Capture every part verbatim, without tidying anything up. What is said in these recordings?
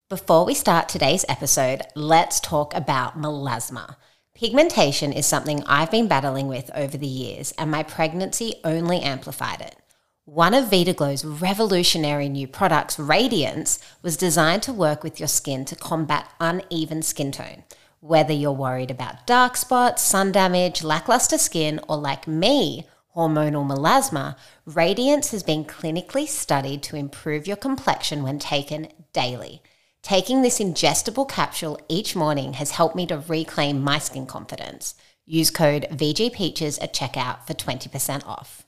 Before we start today's episode, let's talk about melasma. Pigmentation is something I've been battling with over the years, and my pregnancy only amplified it. One of Vitaglow's revolutionary new products, Radiance, was designed to work with your skin to combat uneven skin tone. Whether you're worried about dark spots, sun damage, lackluster skin, or like me, hormonal melasma, Radiance has been clinically studied to improve your complexion when taken daily. Taking this ingestible capsule each morning has helped me to reclaim my skin confidence. Use code V G Peaches at checkout for twenty percent off.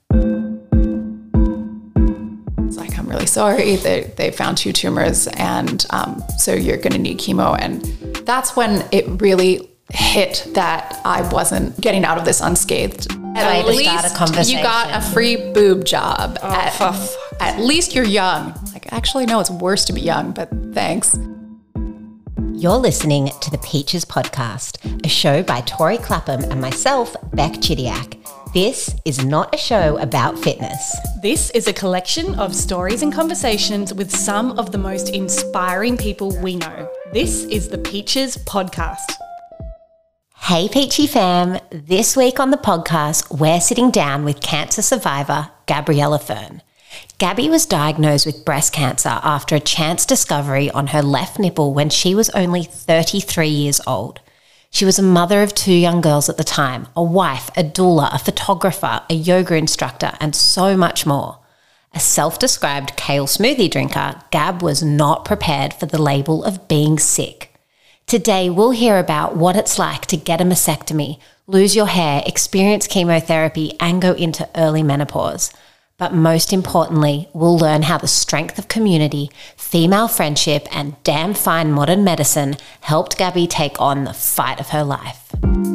It's like, I'm really sorry that they found two tumors and um, so you're going to need chemo. And that's when it really hit that I wasn't getting out of this unscathed. At least start a conversation. You got a free boob job. Oh, at, fuff. at least you're young. Like, actually, no, it's worse to be young, but thanks. You're listening to the Peaches Podcast, a show by Tori Clapham and myself, Beck Chidiac. This is not a show about fitness. This is a collection of stories and conversations with some of the most inspiring people we know. This is the Peaches Podcast. Hey Peachy fam, this week on the podcast, we're sitting down with cancer survivor Gabriella Fern. Gabby was diagnosed with breast cancer after a chance discovery on her left nipple when she was only thirty-three years old. She was a mother of two young girls at the time, a wife, a doula, a photographer, a yoga instructor, and so much more. A self-described kale smoothie drinker, Gab was not prepared for the label of being sick. Today, we'll hear about what it's like to get a mastectomy, lose your hair, experience chemotherapy, and go into early menopause. But most importantly, we'll learn how the strength of community, female friendship, and damn fine modern medicine helped Gabby take on the fight of her life.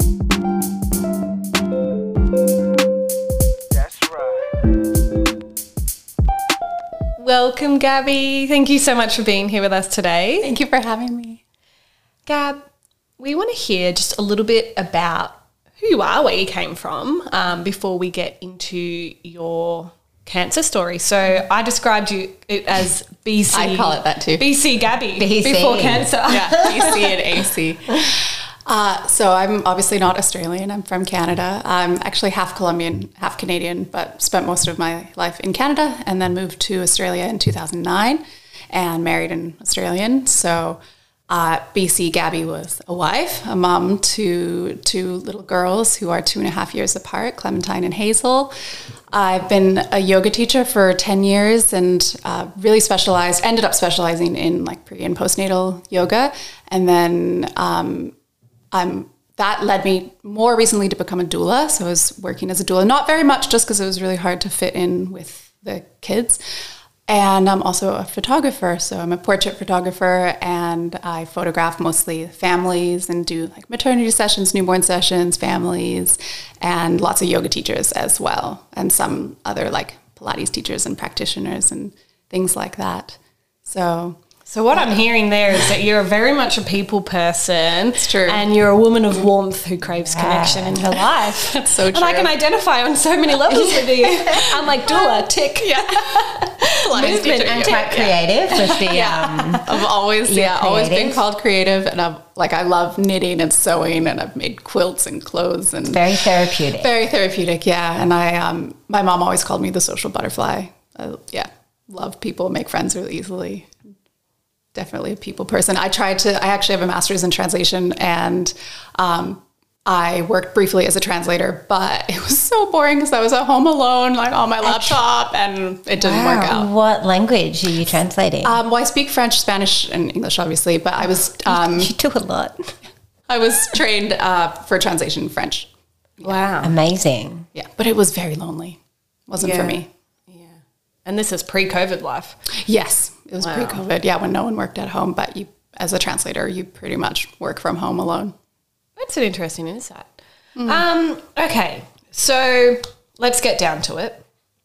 That's right. Welcome, Gabby. Thank you so much for being here with us today. Thank you for having me. Gab, we want to hear just a little bit about who you are, where you came from, um, before we get into your cancer story. So I described you as B C. I call it that too. B C Gabby. B C. Before cancer. Yeah, B C and A C. Uh, so I'm obviously not Australian. I'm from Canada. I'm actually half Colombian, half Canadian, but spent most of my life in Canada and then moved to Australia in two thousand nine and married an Australian. So Uh, B C Gabby was a wife, a mom to two little girls who are two and a half years apart, Clementine and Hazel. I've been a yoga teacher for ten years and uh, really specialized, ended up specializing in like pre and postnatal yoga. And then um, I'm that led me more recently to become a doula. So I was working as a doula, not very much just because it was really hard to fit in with the kids. And I'm also a photographer, so I'm a portrait photographer, and I photograph mostly families and do like maternity sessions, newborn sessions, families, and lots of yoga teachers as well, and some other like Pilates teachers and practitioners and things like that. So... So what I'm hearing there is that you're very much a people person. It's true. And you're a woman of warmth who craves Yeah. connection in her life. That's so true. And I can identify on so many levels with you. I'm like, doula, tick. Yeah. Movement and quite creative with the... Um, I've always, You're yeah, always been creative. called creative, and I've like I love knitting and sewing, and I've made quilts and clothes, and very therapeutic. very therapeutic, yeah. And I, um, my mom always called me the social butterfly. I, yeah, love people, make friends really easily. Definitely a people person. I tried to. I actually have a master's in translation, and um, I worked briefly as a translator, but it was so boring because I was at home alone, like on my laptop, and it didn't Wow. work out. What language are you translating? Um, well, I speak French, Spanish, and English, obviously, but I was um, you do a lot. I was trained uh, for translation in French. Wow. Amazing. Yeah, but it was very lonely. Wasn't Yeah. for me. Yeah. And this is pre-COVID life. Yes, it was Wow. pre-COVID. Yeah, when no one worked at home, but you, as a translator, you pretty much work from home alone. That's an interesting insight. Mm. Um, okay, so let's get down to it.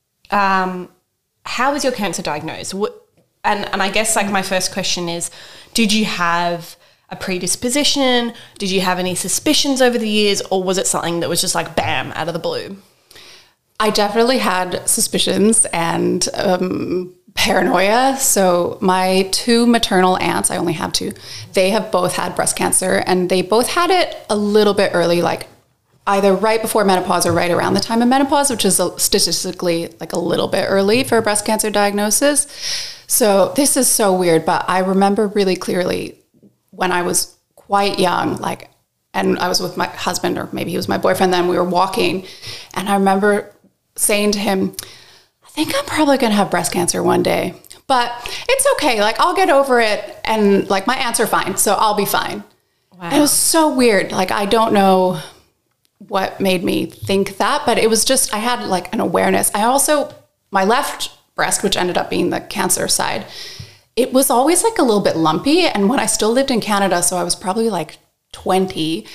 Um, how was your cancer diagnosed? What, and, and I guess like my first question is, did you have a predisposition? Did you have any suspicions over the years, or was it something that was just like bam, out of the blue? I definitely had suspicions, and um, paranoia. So my two maternal aunts, I only have two, they have both had breast cancer, and they both had it a little bit early, like either right before menopause or right around the time of menopause, which is statistically like a little bit early for a breast cancer diagnosis. So this is so weird, but I remember really clearly when I was quite young, like, and I was with my husband, or maybe he was my boyfriend then, we were walking, and I remember saying to him, I think I'm probably going to have breast cancer one day, but it's okay. Like, I'll get over it. And like, my aunts are fine, so I'll be fine. Wow. It was so weird. Like, I don't know what made me think that, but it was just, I had like an awareness. I also, my left breast, which ended up being the cancer side, it was always like a little bit lumpy. And when I still lived in Canada, so I was probably like twenty,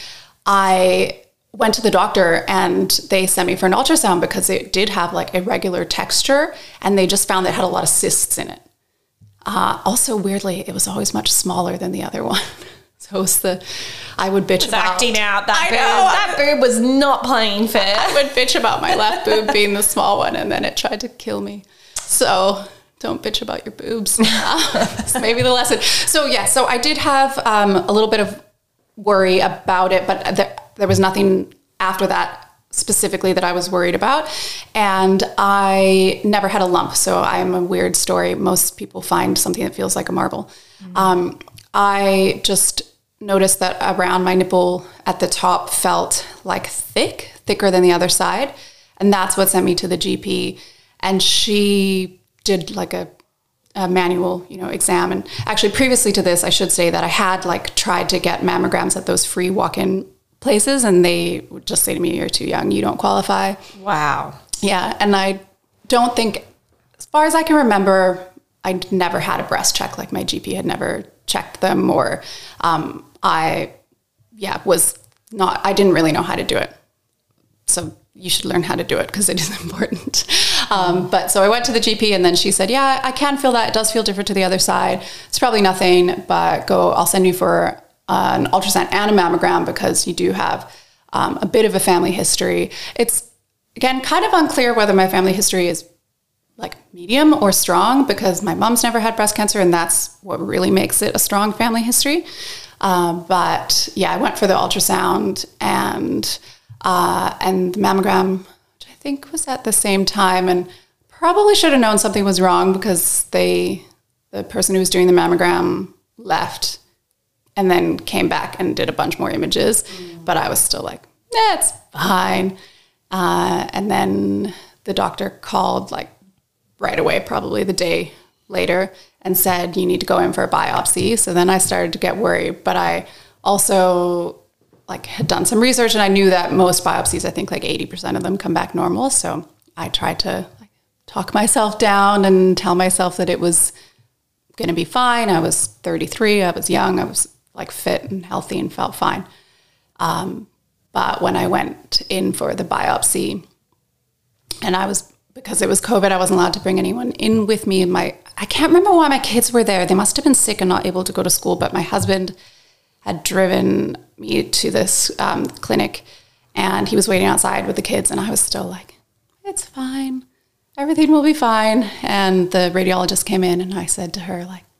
I went to the doctor and they sent me for an ultrasound because it did have like irregular texture, and they just found that it had a lot of cysts in it. Uh, also, weirdly, it was always much smaller than the other one. So it was the, I would bitch it's about. acting out that I boob. know. That boob was not playing fair. I would bitch about my left boob being the small one, and then it tried to kill me. So don't bitch about your boobs. That's maybe the lesson. So yeah, so I did have um, a little bit of worry about it, but there, there was nothing after that specifically that I was worried about. And I never had a lump. So I'm a weird story. Most people find something that feels like a marble. Mm-hmm. Um, I just noticed that around my nipple at the top felt like thick, thicker than the other side. And that's what sent me to the G P. And she did like a, a manual, you know, exam. And actually previously to this, I should say that I had like tried to get mammograms at those free walk-in places, and they would just say to me, you're too young, you don't qualify. Wow. Yeah. And I don't think, as far as I can remember, I never had a breast check. Like my G P had never checked them, or um, I, yeah, was not, I didn't really know how to do it. So you should learn how to do it because it is important. Um, but so I went to the G P, and then she said, yeah, I can feel that. It does feel different to the other side. It's probably nothing, but go, I'll send you for an ultrasound and a mammogram because you do have um, a bit of a family history. It's, again, kind of unclear whether my family history is like medium or strong, because my mom's never had breast cancer, and that's what really makes it a strong family history. Um, but yeah, I went for the ultrasound and uh, and the mammogram, which I think was at the same time, and probably should have known something was wrong because they, the person who was doing the mammogram left and then came back and did a bunch more images. Mm. But I was still like, eh, it's fine. Uh, and then the doctor called like right away, probably the day later, and said, you need to go in for a biopsy. So then I started to get worried, but I also like had done some research, and I knew that most biopsies, I think like eighty percent of them come back normal. So I tried to like talk myself down and tell myself that it was going to be fine. I was thirty-three. I was young. I was like fit and healthy and felt fine. Um, but when I went in for the biopsy, and I was, because it was COVID, I wasn't allowed to bring anyone in with me. My, I can't remember why my kids were there. They must have been sick and not able to go to school, but my husband had driven me to this um, clinic, and he was waiting outside with the kids, and I was still like, it's fine. Everything will be fine. And the radiologist came in, and I said to her, like,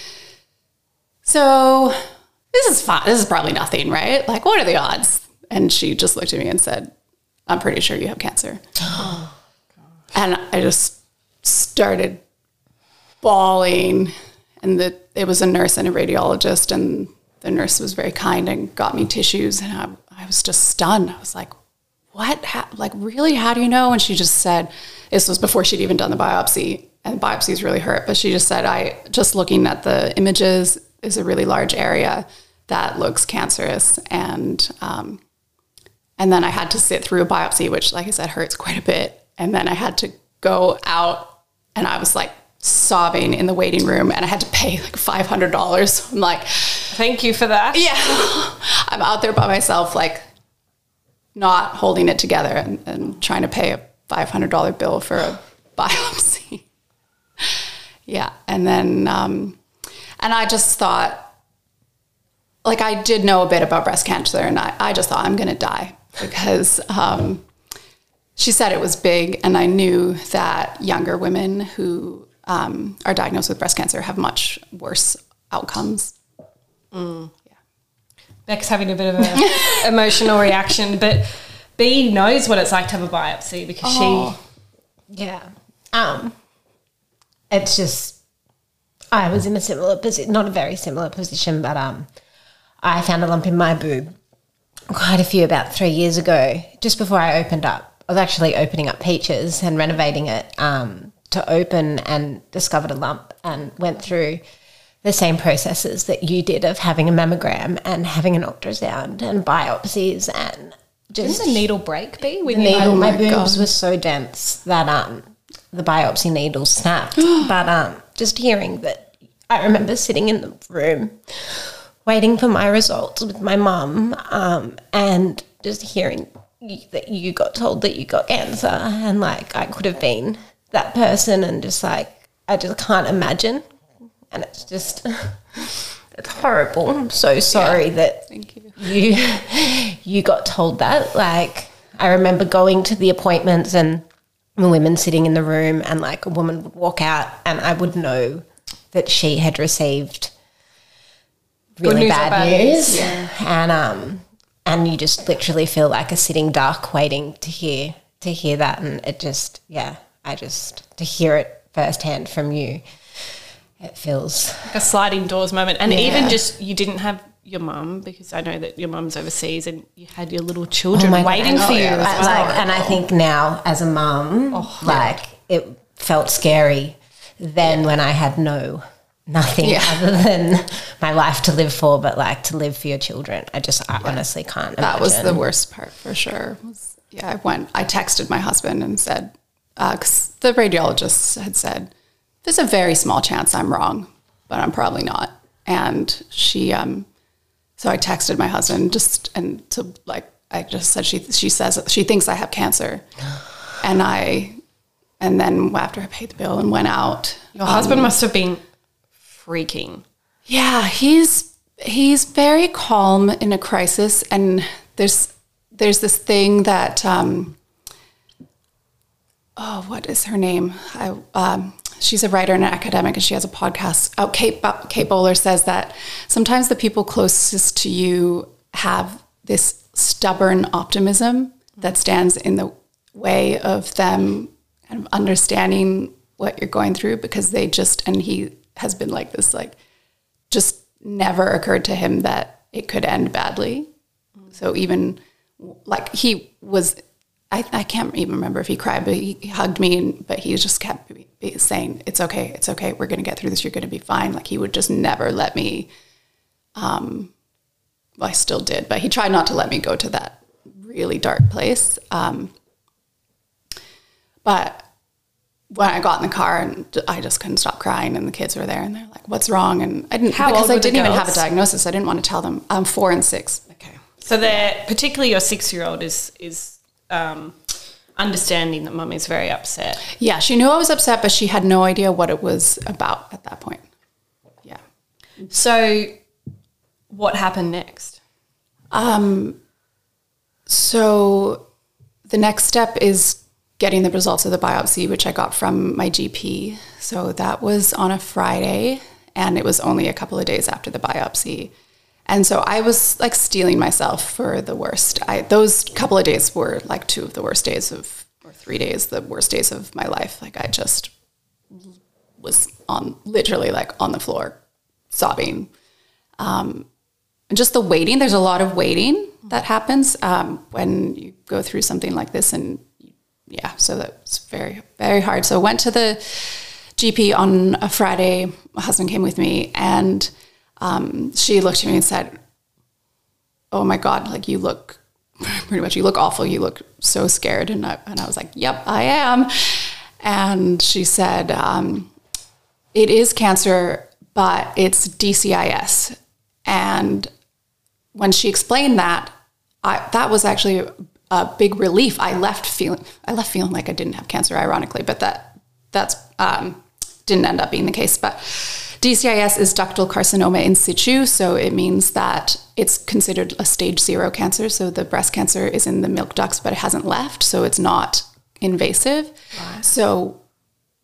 so this is fine. This is probably nothing, right? Like, what are the odds? And she just looked at me and said, I'm pretty sure you have cancer. Oh, and I just started bawling, and the, it was a nurse and a radiologist, and the nurse was very kind and got me tissues, and I, I was just stunned. I was like, what? How, like, really? How do you know? And she just said, this was before she'd even done the biopsy, and biopsies really hurt, but she just said, I just looking at the images is a really large area that looks cancerous. And, um, and then I had to sit through a biopsy, which, like I said, hurts quite a bit. And then I had to go out, and I was like sobbing in the waiting room, and I had to pay like five hundred dollars. I'm like, thank you for that. Yeah. I'm out there by myself, like not holding it together, and, and trying to pay a five hundred dollars bill for a biopsy. Yeah. And then, um, and I just thought, like, I did know a bit about breast cancer, and I, I just thought I'm going to die because, um, she said it was big, and I knew that younger women who um, are diagnosed with breast cancer have much worse outcomes. Mm. Yeah. Beck's having a bit of an emotional reaction, but B knows what it's like to have a biopsy because oh. she... Yeah. Um, it's just... I was in a similar position, not a very similar position, but um, I found a lump in my boob quite a few, about three years ago, just before I opened up. I was actually opening up Peaches and renovating it um, to open, and discovered a lump and went through the same processes that you did of having a mammogram and having an ultrasound and biopsies and just... Didn't the needle break, B? The needle, oh my, my boobs were so dense that um, the biopsy needle snapped. But um, just hearing that, I remember sitting in the room waiting for my results with my mum um, and just hearing that you got told that you got cancer, and like I could have been that person, and just like I just can't imagine, and it's just it's horrible. I'm so sorry yeah, that thank you. you you got told that. Like I remember going to the appointments and the women sitting in the room, and like a woman would walk out and I would know that she had received really news bad, bad news, news. Yeah. and um and you just literally feel like a sitting duck waiting to hear to hear that, and it just yeah I just to hear it firsthand from you, it feels like a sliding doors moment. And yeah. even just you didn't have your mum, because I know that your mum's overseas, and you had your little children oh waiting God. for you. Oh, yeah, as well. Like, and I think now as a mum, oh, like yeah. it felt scary then yeah. when I had no. Nothing yeah. other than my life to live for, but like to live for your children. I just, I yeah. honestly can't imagine. That was the worst part for sure. Was, yeah, I went, I texted my husband and said, because uh, the radiologist had said, there's a very small chance I'm wrong, but I'm probably not. And she, um, so I texted my husband just, and to like, I just said, she, she says, she thinks I have cancer. And I, and then after I paid the bill and went out. Your um, husband must have been freaking. Yeah, he's he's very calm in a crisis, and there's there's this thing that um, oh, what is her name? I, um, she's a writer and an academic, and she has a podcast. Oh, Kate Kate Bowler says that sometimes the people closest to you have this stubborn optimism that stands in the way of them kind of understanding what you're going through, because they just and he. has been like this, like just never occurred to him that it could end badly. Mm. So even like he was, I, I can't even remember if he cried, but he, he hugged me, and but he just kept saying, it's okay, it's okay, we're going to get through this, you're going to be fine. Like he would just never let me, um, well, I still did, but he tried not to let me go to that really dark place. Um, but when I got in the car, and I just couldn't stop crying, and the kids were there, and they're like, "What's wrong?" And I didn't, How because I didn't even have a diagnosis. I didn't want to tell them. I'm four and six. Okay, so they're particularly your six-year-old is is um, understanding that mum is very upset. Yeah, she knew I was upset, but she had no idea what it was about at that point. Yeah. So, what happened next? Um. So, the next step is getting the results of the biopsy, which I got from my G P. So that was on a Friday, and it was only a couple of days after the biopsy. And so I was like steeling myself for the worst. I, those couple of days were like two of the worst days of, or three days, the worst days of my life. Like I just was on, literally like on the floor, sobbing. Um, and just the waiting, there's a lot of waiting that happens um, when you go through something like this, and yeah, so that's very, very hard. So I went to the G P on a Friday. My husband came with me, and um, she looked at me and said, "Oh my God, like you look, pretty much, you look awful. You look so scared." And I, and I was like, "Yep, I am." And she said, um, "It is cancer, but it's D C I S." And when she explained that, I, that was actually a big relief. I left feeling, I left feeling like I didn't have cancer, ironically, but that that's um, didn't end up being the case. But D C I S is ductal carcinoma in situ, so it means that it's considered a stage zero cancer. So the breast cancer is in the milk ducts, but it hasn't left, so it's not invasive. Right. So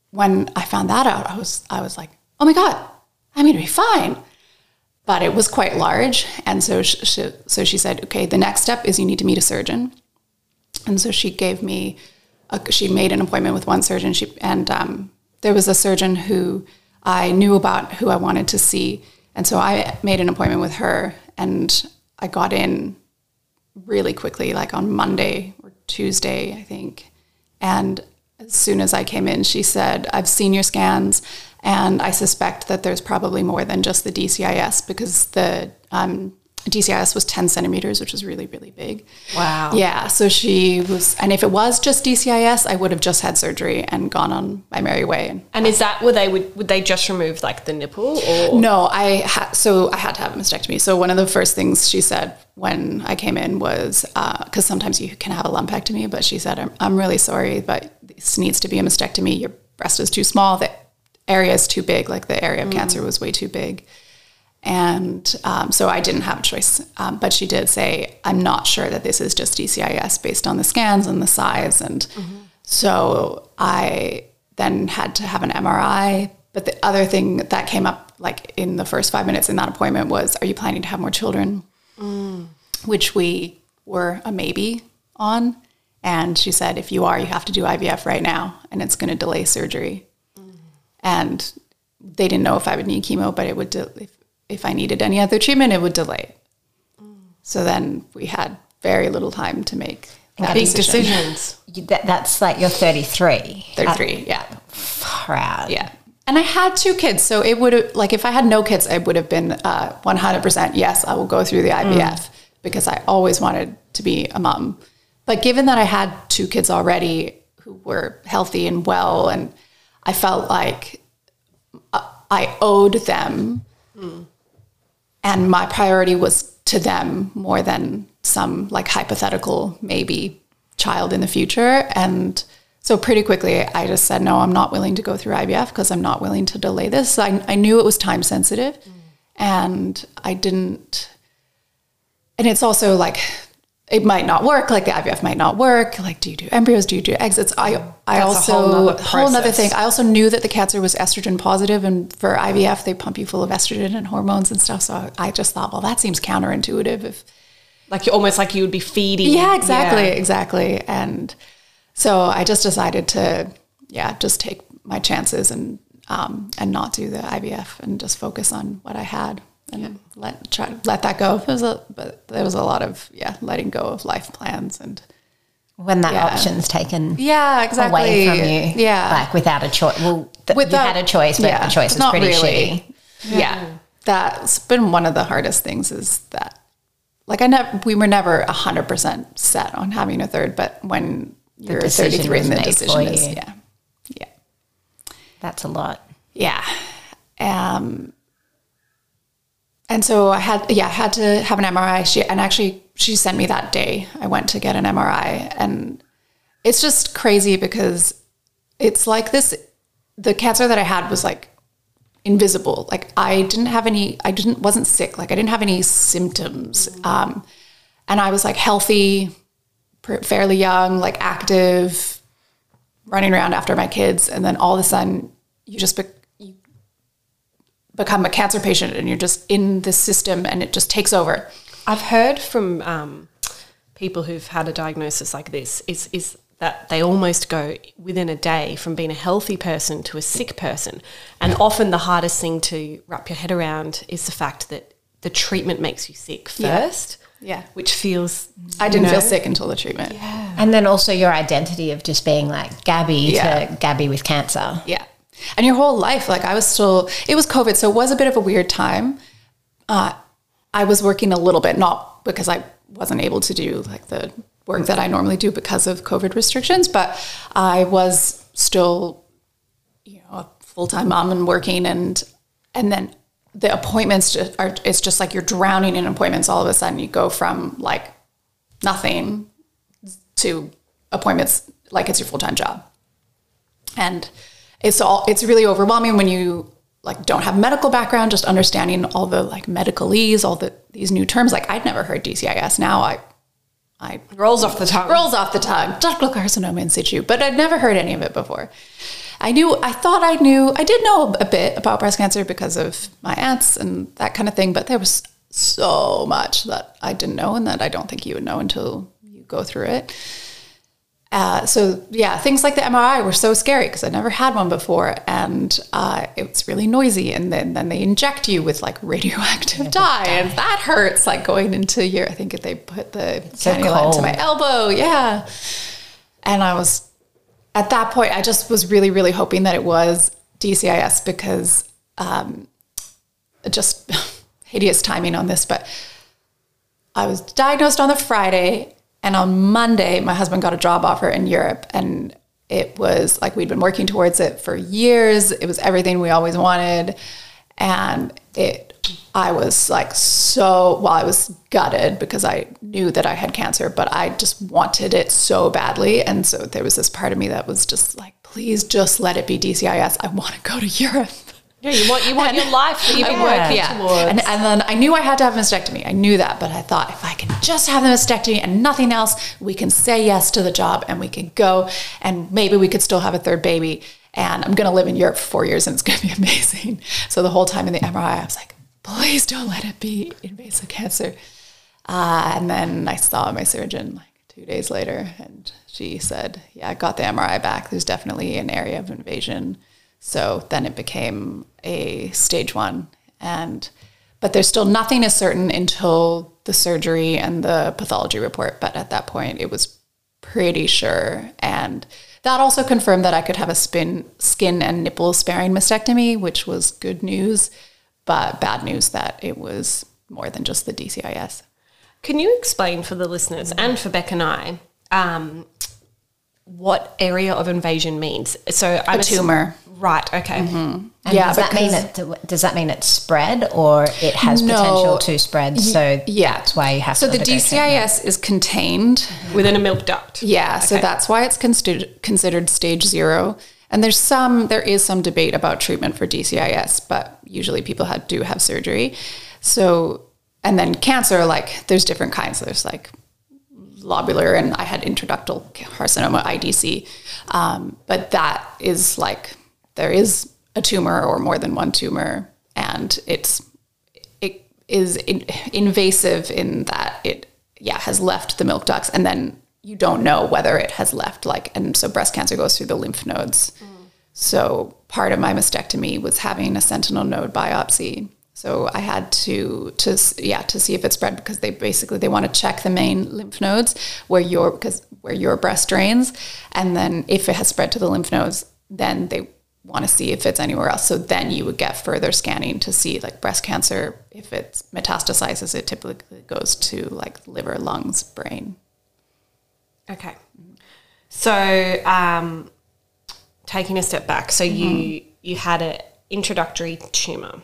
when I found that out, I was I was like, oh my God, I'm going to be fine. But it was quite large. And so she, she, so she said, okay, the next step is you need to meet a surgeon. And so she gave me, a, she made an appointment with one surgeon. She, and um, there was a surgeon who I knew about, who I wanted to see. And so I made an appointment with her, and I got in really quickly, like on Monday or Tuesday, I think. And as soon as I came in, she said, I've seen your scans, and I suspect that there's probably more than just the D C I S, because the um, D C I S was ten centimeters, which is really, really big. Wow. Yeah. So she was, and if it was just D C I S, I would have just had surgery and gone on my merry way. And, and is that where they would, would they just remove like the nipple or? No, I had, so I had to have a mastectomy. So one of the first things she said when I came in was, uh, cause sometimes you can have a lumpectomy, but she said, I'm, I'm really sorry, but this needs to be a mastectomy. Your breast is too small. The area is too big. Like the area of mm. cancer was way too big. And um, so I didn't have a choice. Um, but she did say, I'm not sure that this is just D C I S based on the scans and the size. And mm-hmm. so I then had to have an M R I. But the other thing that came up like in the first five minutes in that appointment was, are you planning to have more children? Mm. Which we were a maybe on. And she said, if you are, you have to do I V F right now, and it's going to delay surgery. Mm. And they didn't know if I would need chemo, but it would de- if If I needed any other treatment, it would delay. Mm. So then we had very little time to make that big decision. decisions. That, that's like you're thirty-three. thirty-three, uh, yeah. Far out. Yeah. And I had two kids. So it would have, like if I had no kids, I would have been uh, one hundred percent, yes, I will go through the I V F mm. because I always wanted to be a mom. But given that I had two kids already who were healthy and well, and I felt like I owed them. Mm. And my priority was to them more than some like hypothetical maybe child in the future. And so pretty quickly I just said, no, I'm not willing to go through I V F because I'm not willing to delay this. I, I knew it was time sensitive mm. and I didn't. And it's also like, it might not work. Like the I V F might not work. Like, do you do embryos? Do you do exits? I, I That's also, a whole nother, whole nother thing. I also knew that the cancer was estrogen positive, and for I V F, they pump you full of estrogen and hormones and stuff. So I just thought, well, that seems counterintuitive. If like you're almost like you would be feeding. Yeah, exactly. Yeah. Exactly. And so I just decided to, yeah, just take my chances and, um, and not do the I V F and just focus on what I had. And yeah. let try to let that go. It was a, but there was a lot of yeah, letting go of life plans and when that yeah. option's taken yeah exactly away from you, yeah, like without a choice. Well, th- without, you had a choice, but yeah, the choice was not pretty really. shitty. Yeah. yeah, that's been one of the hardest things. Is that like I never we were never a hundred percent set on having a third, but when the you're thirty-three and the decision you. is yeah, yeah, that's a lot. Yeah, um. And so I had, yeah, I had to have an M R I. She, and actually she sent me that day. I went to get an M R I, and it's just crazy because it's like this, the cancer that I had was like invisible. Like I didn't have any, I didn't, wasn't sick. Like I didn't have any symptoms. Um, and I was like healthy, fairly young, like active, running around after my kids. And then all of a sudden you just, be- become a cancer patient and you're just in the system and it just takes over. I've heard from um, people who've had a diagnosis like this is is that they almost go within a day from being a healthy person to a sick person. And often the hardest thing to wrap your head around is the fact that the treatment makes you sick first. Yeah. Which feels... I didn't you know, feel sick until the treatment. Yeah. And then also your identity of just being like Gabby yeah. to Gabby with cancer. Yeah. And your whole life, like I was still, it was COVID, so it was a bit of a weird time. Uh, I was working a little bit, not because I wasn't able to do like the work that I normally do because of COVID restrictions, but I was still, you know, a full-time mom and working, and and then the appointments just are, it's just like you're drowning in appointments. All of a sudden you go from like nothing to appointments like it's your full-time job. And It's all. It's really overwhelming when you like don't have medical background. Just understanding all the like medicalese, all the these new terms. Like I'd never heard D C I S. Now I, I rolls off the tongue. Rolls off the tongue. Ductal carcinoma in situ, but I'd never heard any of it before. I knew, I thought I knew, I did know a bit about breast cancer because of my aunts and that kind of thing, but there was so much that I didn't know and that I don't think you would know until you go through it. Uh, so yeah, things like the M R I were so scary because I never had one before, and uh, it's really noisy. And then, then they inject you with like radioactive dye, dye, and that hurts. Like going into your, I think they put the so cannula into my elbow. Yeah, and I was at that point, I just was really, really hoping that it was D C I S because um, just hideous timing on this, but I was diagnosed on the Friday. And on Monday, my husband got a job offer in Europe, and it was like we'd been working towards it for years. It was everything we always wanted. And it, I was like so, well, I was gutted because I knew that I had cancer, but I just wanted it so badly. And so there was this part of me that was just like, please just let it be D C I S. I want to go to Europe. Yeah, you want you want and your life that you've been yeah, working yeah. towards. And, and then I knew I had to have a mastectomy. I knew that, but I thought if I can just have the mastectomy and nothing else, we can say yes to the job and we can go and maybe we could still have a third baby. And I'm going to live in Europe for four years and it's going to be amazing. So the whole time in the M R I, I was like, please don't let it be invasive cancer. Uh, and then I saw my surgeon like two days later and she said, yeah, I got the M R I back. There's definitely an area of invasion. So then it became a stage one, and but there's still nothing is certain until the surgery and the pathology report. But at that point, it was pretty sure, and that also confirmed that I could have a spin, skin and nipple sparing mastectomy, which was good news, but bad news that it was more than just the D C I S. Can you explain for the listeners and for Beck and I um, what area of invasion means? So I'm a tumor. Right. Okay. Mm-hmm. And yeah, does that mean it? Does that mean it's spread, or it has no, potential to spread? So yeah, that's why you have. So to the D C I S is contained mm-hmm. within a milk duct. Yeah, okay. So that's why it's considered considered stage zero. And there's some, there is some debate about treatment for D C I S, but usually people have, do have surgery. So, and then cancer, like there's different kinds. There's like lobular, and I had intraductal carcinoma, I D C, um, but that is like. There is a tumor or more than one tumor, and it's it is in, invasive in that it yeah has left the milk ducts, and then you don't know whether it has left like and so breast cancer goes through the lymph nodes. Mm. So part of my mastectomy was having a sentinel node biopsy. So I had to to yeah to see if it spread because they basically they want to check the main lymph nodes where your because where your breast drains, and then if it has spread to the lymph nodes, then they want to see if it's anywhere else. So then you would get further scanning to see like breast cancer. If it metastasizes, it typically goes to like liver, lungs, brain. Okay. So um, taking a step back, so mm-hmm. you you had an introductory tumor.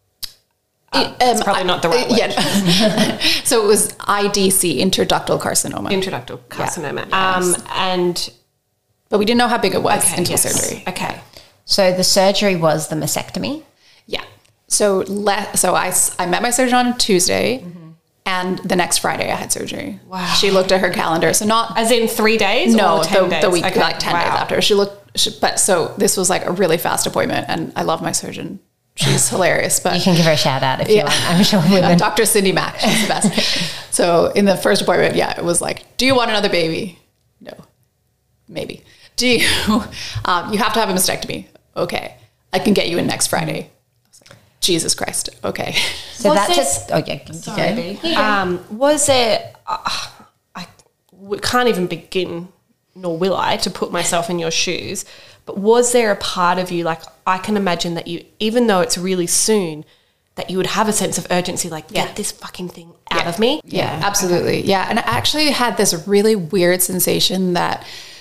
Uh, it, um, it's probably not the right word. Yeah. So it was I D C, intraductal carcinoma. Intraductal carcinoma. Yeah. Um, yes. And but we didn't know how big it was okay, until yes. surgery. Okay. So the surgery was the mastectomy? Yeah. So le- so I, I met my surgeon on Tuesday, mm-hmm. and the next Friday I had surgery. Wow. She looked at her calendar. So not... As in three days no, or ten the, days? the week, okay. like ten wow. days after. She looked... She, but so this was like a really fast appointment, and I love my surgeon. She's hilarious. But you can give her a shout out if yeah. you want. I'm sure women... Yeah, Doctor Cindy Mack. She's the best. So in the first appointment, yeah, it was like, do you want another baby? No. Maybe. Do you... Um, you have to have a mastectomy. Okay. I can get you in next Friday. I was like, Jesus Christ. Okay. So was that it, just, oh yeah. Sorry. Um, was it, uh, I w- can't even begin, nor will I, to put myself in your shoes, but was there a part of you, like, I can imagine that you, even though it's really soon, that you would have a sense of urgency, like, yeah. get this fucking thing out yeah. of me? Yeah, yeah. absolutely. Okay. Yeah. And I actually had this really weird sensation that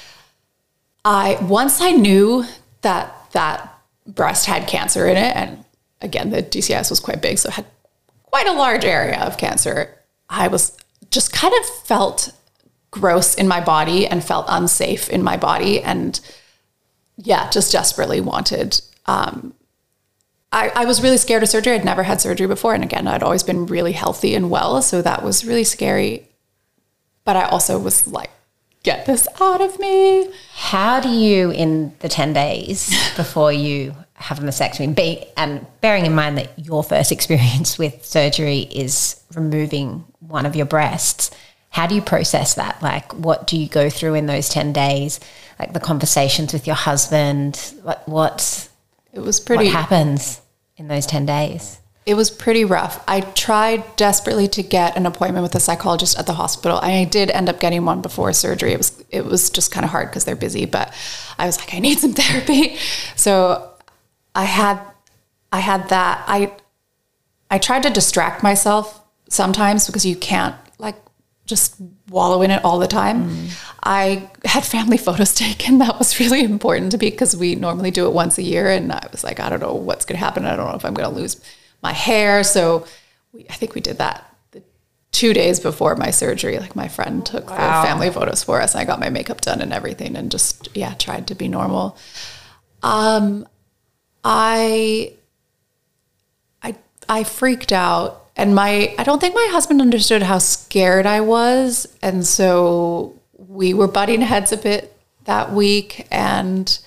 I, once I knew that that breast had cancer in it, and again, the D C I S was quite big, so it had quite a large area of cancer, I was just kind of felt gross in my body and felt unsafe in my body, and yeah, just desperately wanted, um, I, I was really scared of surgery. I'd never had surgery before, and again, I'd always been really healthy and well, so that was really scary, but I also was like get this out of me. How do you, in the ten days before you have a mastectomy, be, and bearing in mind that your first experience with surgery is removing one of your breasts, how do you process that? Like, what do you go through in those ten days? Like the conversations with your husband, what, what, it was pretty, what happens in those ten days? It was pretty rough. I tried desperately to get an appointment with a psychologist at the hospital. I did end up getting one before surgery. It was it was just kind of hard because they're busy, but I was like, I need some therapy. So I had I had that. I I tried to distract myself sometimes because you can't like just wallow in it all the time. Mm. I had family photos taken. That was really important to me because we normally do it once a year, and I was like, I don't know what's going to happen. I don't know if I'm going to lose my hair. So we, I think we did that the two days before my surgery. Like my friend took wow. the family photos for us, and I got my makeup done and everything, and just, yeah, tried to be normal. Um, I, I, I freaked out, and my, I don't think my husband understood how scared I was. And so we were butting heads a bit that week. And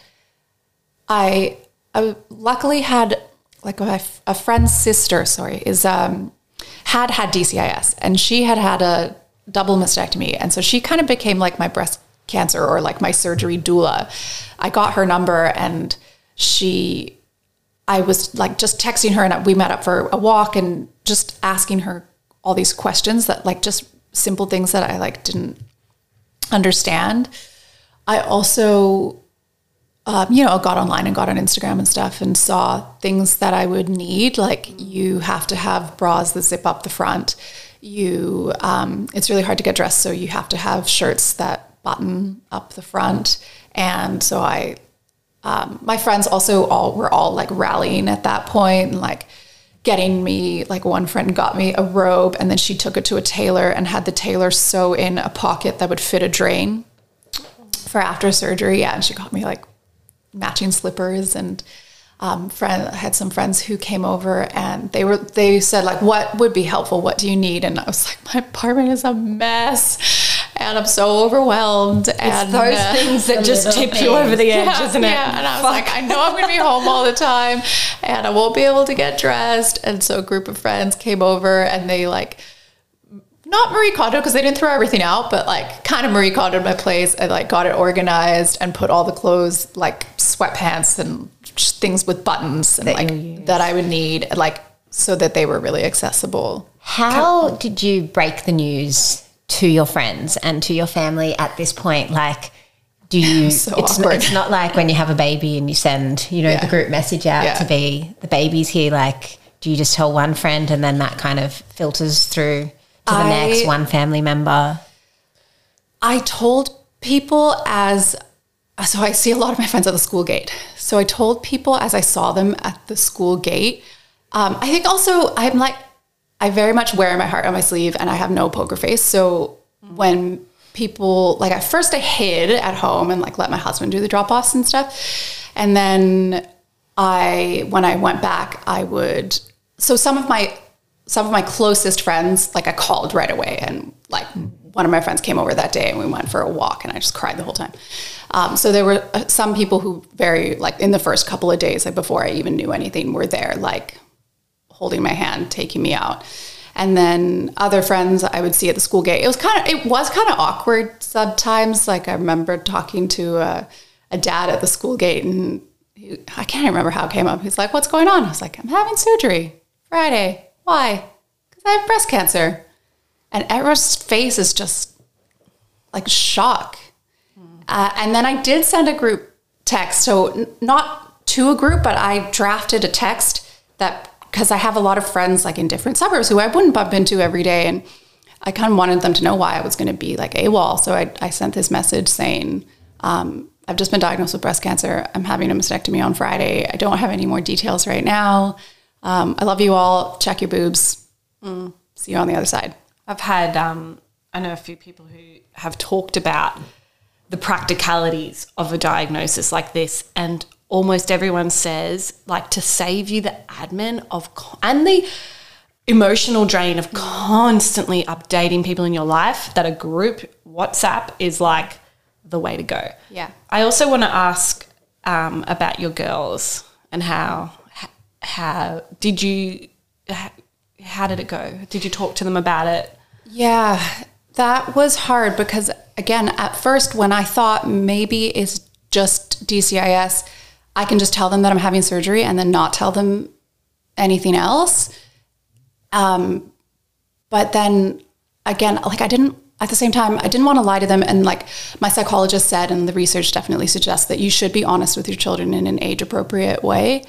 I, I luckily had, like a, a friend's sister, sorry, is um, had had D C I S, and she had had a double mastectomy. And so she kind of became like my breast cancer or like my surgery doula. I got her number, and she, I was like just texting her, and we met up for a walk and just asking her all these questions that like just simple things that I like didn't understand. I also Um, you know, got online and got on Instagram and stuff and saw things that I would need. Like you have to have bras that zip up the front. You, um, it's really hard to get dressed, so you have to have shirts that button up the front. And so I, um, my friends also all were all like rallying at that point and like getting me, like one friend got me a robe, and then she took it to a tailor and had the tailor sew in a pocket that would fit a drain for after surgery. Yeah, and she got me like matching slippers, and um, friend I had some friends who came over, and they were they said like, what would be helpful? What do you need? And I was like, my apartment is a mess, and I'm so overwhelmed. It's and those uh, things that just tip things. you over the edge, yeah, isn't it? Yeah. And I was Fuck. like, I know I'm going to be home all the time, and I won't be able to get dressed. And so a group of friends came over, and they like. Not Marie Kondo, because they didn't throw everything out, but like kind of Marie Kondo my place. I like got it organized and put all the clothes, like sweatpants and things with buttons and that like that I would need, like so that they were really accessible. How did you break the news to your friends and to your family at this point? Like, do you? So it's, awkward. It's not like when you have a baby and you send, you know, yeah. the group message out yeah. to be the baby's here. Like, do you just tell one friend and then that kind of filters through to the I, next one family member? I told people as, so I see a lot of my friends at the school gate. So I told people as I saw them at the school gate. Um, I think also I'm like, I very much wear my heart on my sleeve, and I have no poker face. So when people, like at first I hid at home and like let my husband do the drop offs and stuff. And then I, when I went back, I would, so some of my, Some of my closest friends, like I called right away, and like one of my friends came over that day and we went for a walk, and I just cried the whole time. Um, so there were some people who very like in the first couple of days, like before I even knew anything, were there like holding my hand, taking me out. And then other friends I would see at the school gate. It was kind of, it was kind of awkward sometimes. Like I remember talking to a, a dad at the school gate, and he, I can't remember how it came up. He's like, "What's going on?" I was like, "I'm having surgery Friday." Why? Because I have breast cancer. And everyone's face is just like shock. Mm. Uh, and then I did send a group text. So n- not to a group, but I drafted a text that, because I have a lot of friends like in different suburbs who I wouldn't bump into every day. And I kind of wanted them to know why I was going to be like AWOL. So I, I sent this message saying, um, I've just been diagnosed with breast cancer. I'm having a mastectomy on Friday. I don't have any more details right now. Um, I love you all. Check your boobs. Mm. See you on the other side. I've had, um, I know a few people who have talked about the practicalities of a diagnosis like this, and almost everyone says, like, to save you the admin of and the emotional drain of constantly updating people in your life, that a group WhatsApp is like the way to go. Yeah. I also want to ask um, about your girls and how how did you how did it go? Did you talk to them about it? Yeah, that was hard because, again, at first when I thought maybe it's just D C I S, I can just tell them that I'm having surgery and then not tell them anything else. Um, but then again, like I didn't, at the same time, I didn't want to lie to them. And like my psychologist said, and the research definitely suggests that you should be honest with your children in an age appropriate way.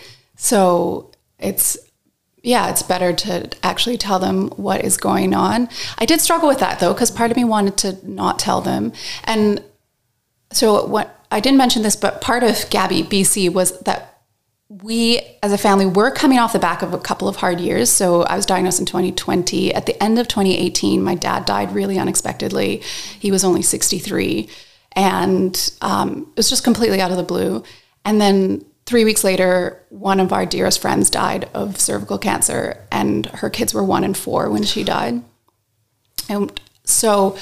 So it's, yeah, it's better to actually tell them what is going on. I did struggle with that though, because part of me wanted to not tell them. And so what, I didn't mention this, but part of Gabby B C was that we as a family were coming off the back of a couple of hard years. So I was diagnosed in twenty twenty. At the end of twenty eighteen, my dad died really unexpectedly. He was only sixty-three. And um, it was just completely out of the blue. And then three weeks later, one of our dearest friends died of cervical cancer, and her kids were one and four when she died. And so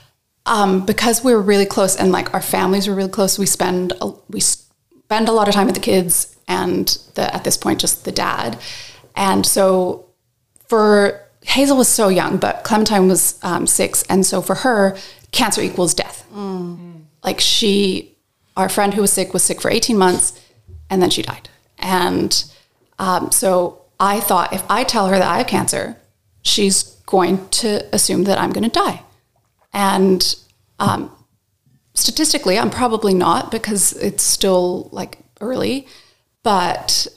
um, because we were really close and like our families were really close, we spend a, we spend a lot of time with the kids and the, at this point, just the dad. And so for Hazel was so young, but Clementine was um, six. And so for her, cancer equals death. Mm. Like she, our friend who was sick was sick for eighteen months and then she died. And um, so I thought if I tell her that I have cancer, she's going to assume that I'm going to die. And um, statistically, I'm probably not because it's still like early. But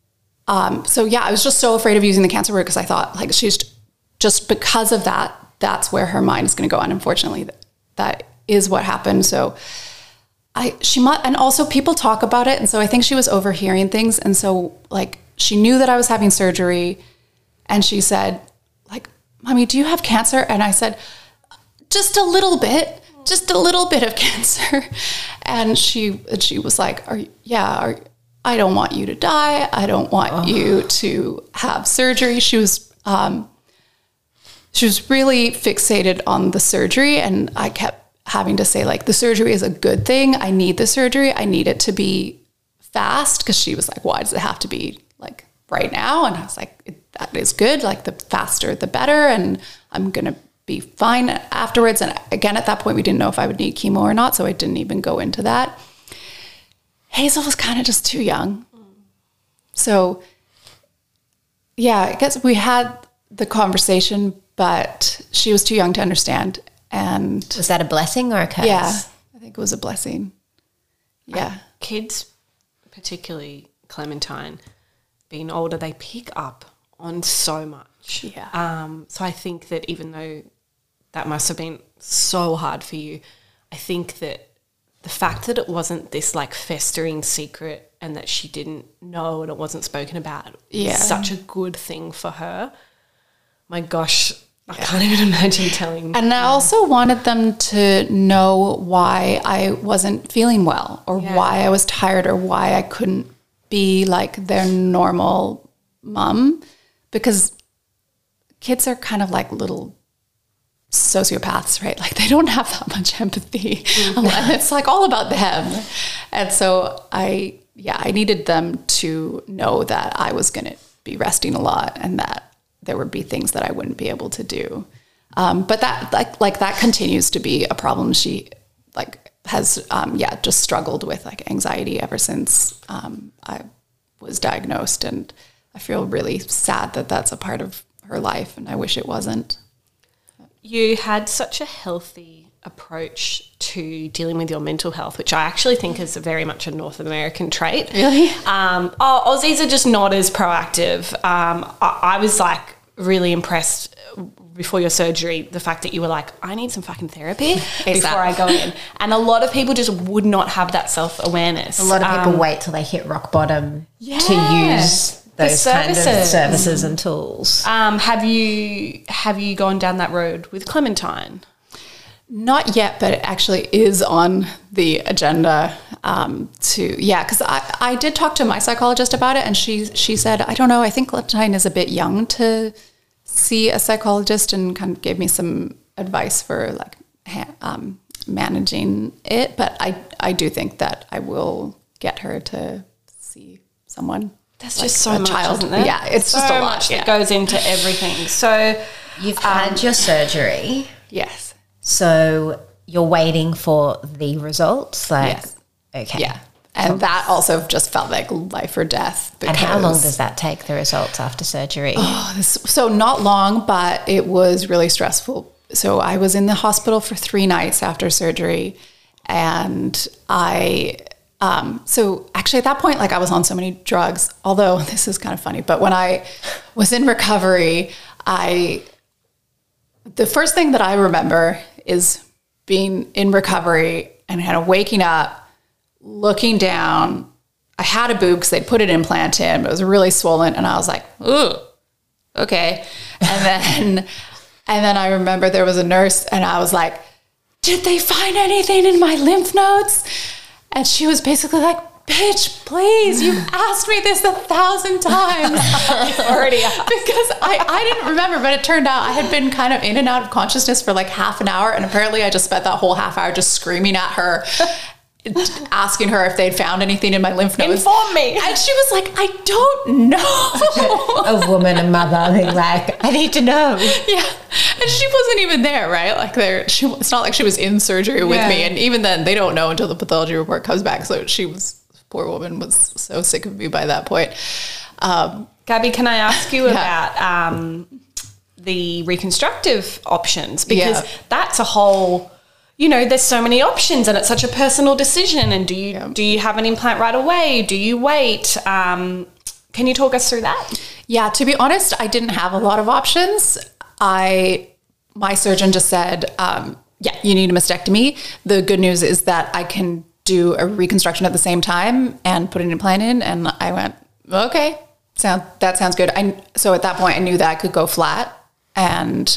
um, so, yeah, I was just so afraid of using the cancer word because I thought like she's just because of that, that's where her mind is going to go. And unfortunately, that, that is what happened. So I, she might, and also people talk about it. And so I think she was overhearing things. And so like she knew that I was having surgery and she said like, Mommy, do you have cancer? And I said, just a little bit, just a little bit of cancer. And she, and she was like, are yeah, are I don't want you to die. I don't want oh. you to have surgery. She was, um, she was really fixated on the surgery. And I kept having to say like, the surgery is a good thing. I need the surgery. I need it to be fast. Cause she was like, why does it have to be like right now? And I was like, that is good. Like the faster, the better. And I'm going to be fine afterwards. And again, at that point, we didn't know if I would need chemo or not. So I didn't even go into that. Hazel was kind of just too young. So yeah, I guess we had the conversation, but she was too young to understand. And was that a blessing or a curse? Yeah, I think it was a blessing. Yeah. Kids, particularly Clementine, being older, they pick up on so much. Yeah. Um, so I think that even though that must have been so hard for you, I think that the fact that it wasn't this like festering secret and that she didn't know and it wasn't spoken about yeah. is such a good thing for her. My gosh, I can't even imagine telling. And I also wanted them to know why I wasn't feeling well or yeah. why I was tired or why I couldn't be like their normal mom, because kids are kind of like little sociopaths, right? Like they don't have that much empathy. Mm-hmm. And it's like all about them. And so I, yeah, I needed them to know that I was going to be resting a lot and that there would be things that I wouldn't be able to do. Um, but that like, like that continues to be a problem. She like has, um, yeah, just struggled with like anxiety ever since um, I was diagnosed. And I feel really sad that that's a part of her life and I wish it wasn't. You had such a healthy approach to dealing with your mental health, which I actually think is very much a North American trait. Really? Um, oh, Aussies are just not as proactive. Um, I, I was like really impressed before your surgery, the fact that you were like, I need some fucking therapy before I go in. And a lot of people just would not have that self-awareness. A lot of people um, wait till they hit rock bottom yeah. to use those kind of services and tools. Um, have you have you gone down that road with Clementine? Not yet, but it actually is on the agenda um, to, yeah, because I, I did talk to my psychologist about it and she she said, I don't know, I think Clementine is a bit young to see a psychologist, and kind of gave me some advice for like ha- um, managing it. But I, I do think that I will get her to see someone. There's like just so a much, child. isn't there? Yeah, it's so just a lot. much yeah. that goes into everything. So You've had your surgery. Yes. So you're waiting for the results? Like, Yes. Okay. Yeah. And that also just felt like life or death. And how long does that take, the results after surgery? Oh, this, so not long, but it was really stressful. So I was in the hospital for three nights after surgery. And I, um, so actually at that point, like I was on so many drugs, although this is kind of funny, but when I was in recovery, I, the first thing that I remember is being in recovery and kind of waking up, looking down. I had a boob because they'd put an implant in, but it was really swollen. And I was like, ooh, okay. And then, and then I remember there was a nurse and I was like, did they find anything in my lymph nodes? And she was basically like, bitch, please, you've asked me this a thousand times. already asked. Because I, I didn't remember, but it turned out I had been kind of in and out of consciousness for like half an hour. And apparently I just spent that whole half hour just screaming at her, asking her if they'd found anything in my lymph nodes. Inform me. And she was like, I don't know. A woman, a mother, being like, I need to know. Yeah. And she wasn't even there, right? Like there, she, it's not like she was in surgery with Yeah. me. And even then they don't know until the pathology report comes back. So she was, poor woman was so sick of me by that point. Um, Gabby, can I ask you Yeah. about um, the reconstructive options? Because Yeah. that's a whole, you know, there's so many options and it's such a personal decision. And do you, Yeah. do you have an implant right away? Do you wait? Um, can you talk us through that? Yeah, to be honest, I didn't have a lot of options. I, my surgeon just said, um, yeah, you need a mastectomy. The good news is that I can do a reconstruction at the same time and put an implant in. And I went, okay, sound, that sounds good. I, so at that point I knew that I could go flat and,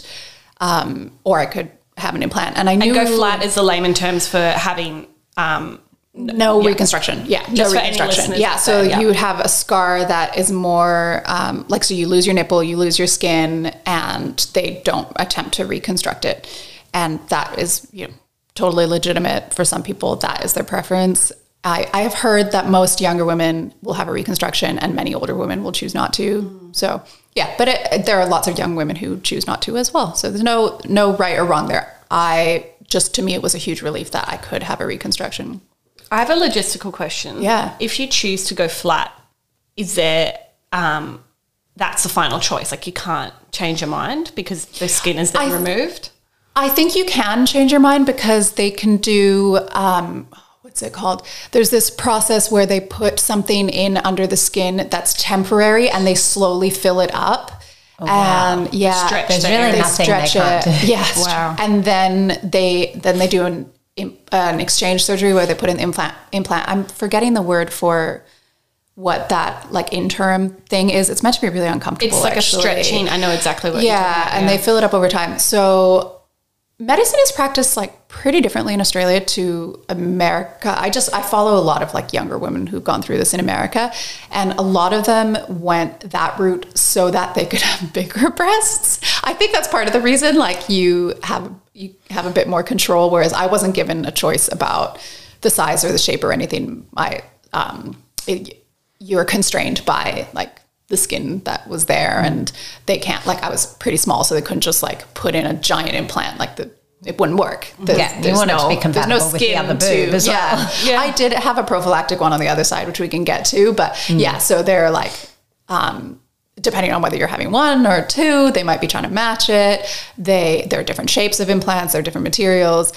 um, or I could have an implant. And I knew And go flat is the layman terms for having, um, no yeah. reconstruction. Yeah. Just no for any reconstruction. listeners Yeah. out So there, yeah. you would have a scar that is more, um, like, so you lose your nipple, you lose your skin, and they don't attempt to reconstruct it. And that is, you know, totally legitimate for some people. That is their preference. I, I have heard that most younger women will have a reconstruction and many older women will choose not to. Mm. So yeah, but it, there are lots of young women who choose not to as well. So there's no, no right or wrong there. I just, to me, it was a huge relief that I could have a reconstruction. I have a logistical question. Yeah. If you choose to go flat, is there, um, that's the final choice? Like you can't change your mind because the skin is then I, removed? I think you can change your mind because they can do, um, what's it called? There's this process where they put something in under the skin that's temporary and they slowly fill it up. Oh, wow. And yeah, Stretch There's the really area. nothing they can't do. Yes. Wow. And then they then they do an an exchange surgery where they put an implant implant. I'm forgetting the word for what that like interim thing is. It's meant to be really uncomfortable. It's like actually. a stretching. I know exactly what you're Yeah, talking about. and they fill it up over time. So medicine is practiced like pretty differently in Australia to America. I just, I follow a lot of like younger women who've gone through this in America, and a lot of them went that route so that they could have bigger breasts. I think that's part of the reason, like you have, you have a bit more control, whereas I wasn't given a choice about the size or the shape or anything. I, um, it, you're constrained by like the skin that was there, and they can't, like I was pretty small, so they couldn't just like put in a giant implant, like the it wouldn't work. There's, Yeah, you there's want it no, to be there's compatible no with the skin other to- boob as yeah. well. Yeah. I did have a prophylactic one on the other side, which we can get to, but Mm. yeah, so they're like, um, depending on whether you're having one or two, they might be trying to match it. They, there are different shapes of implants, there are different materials,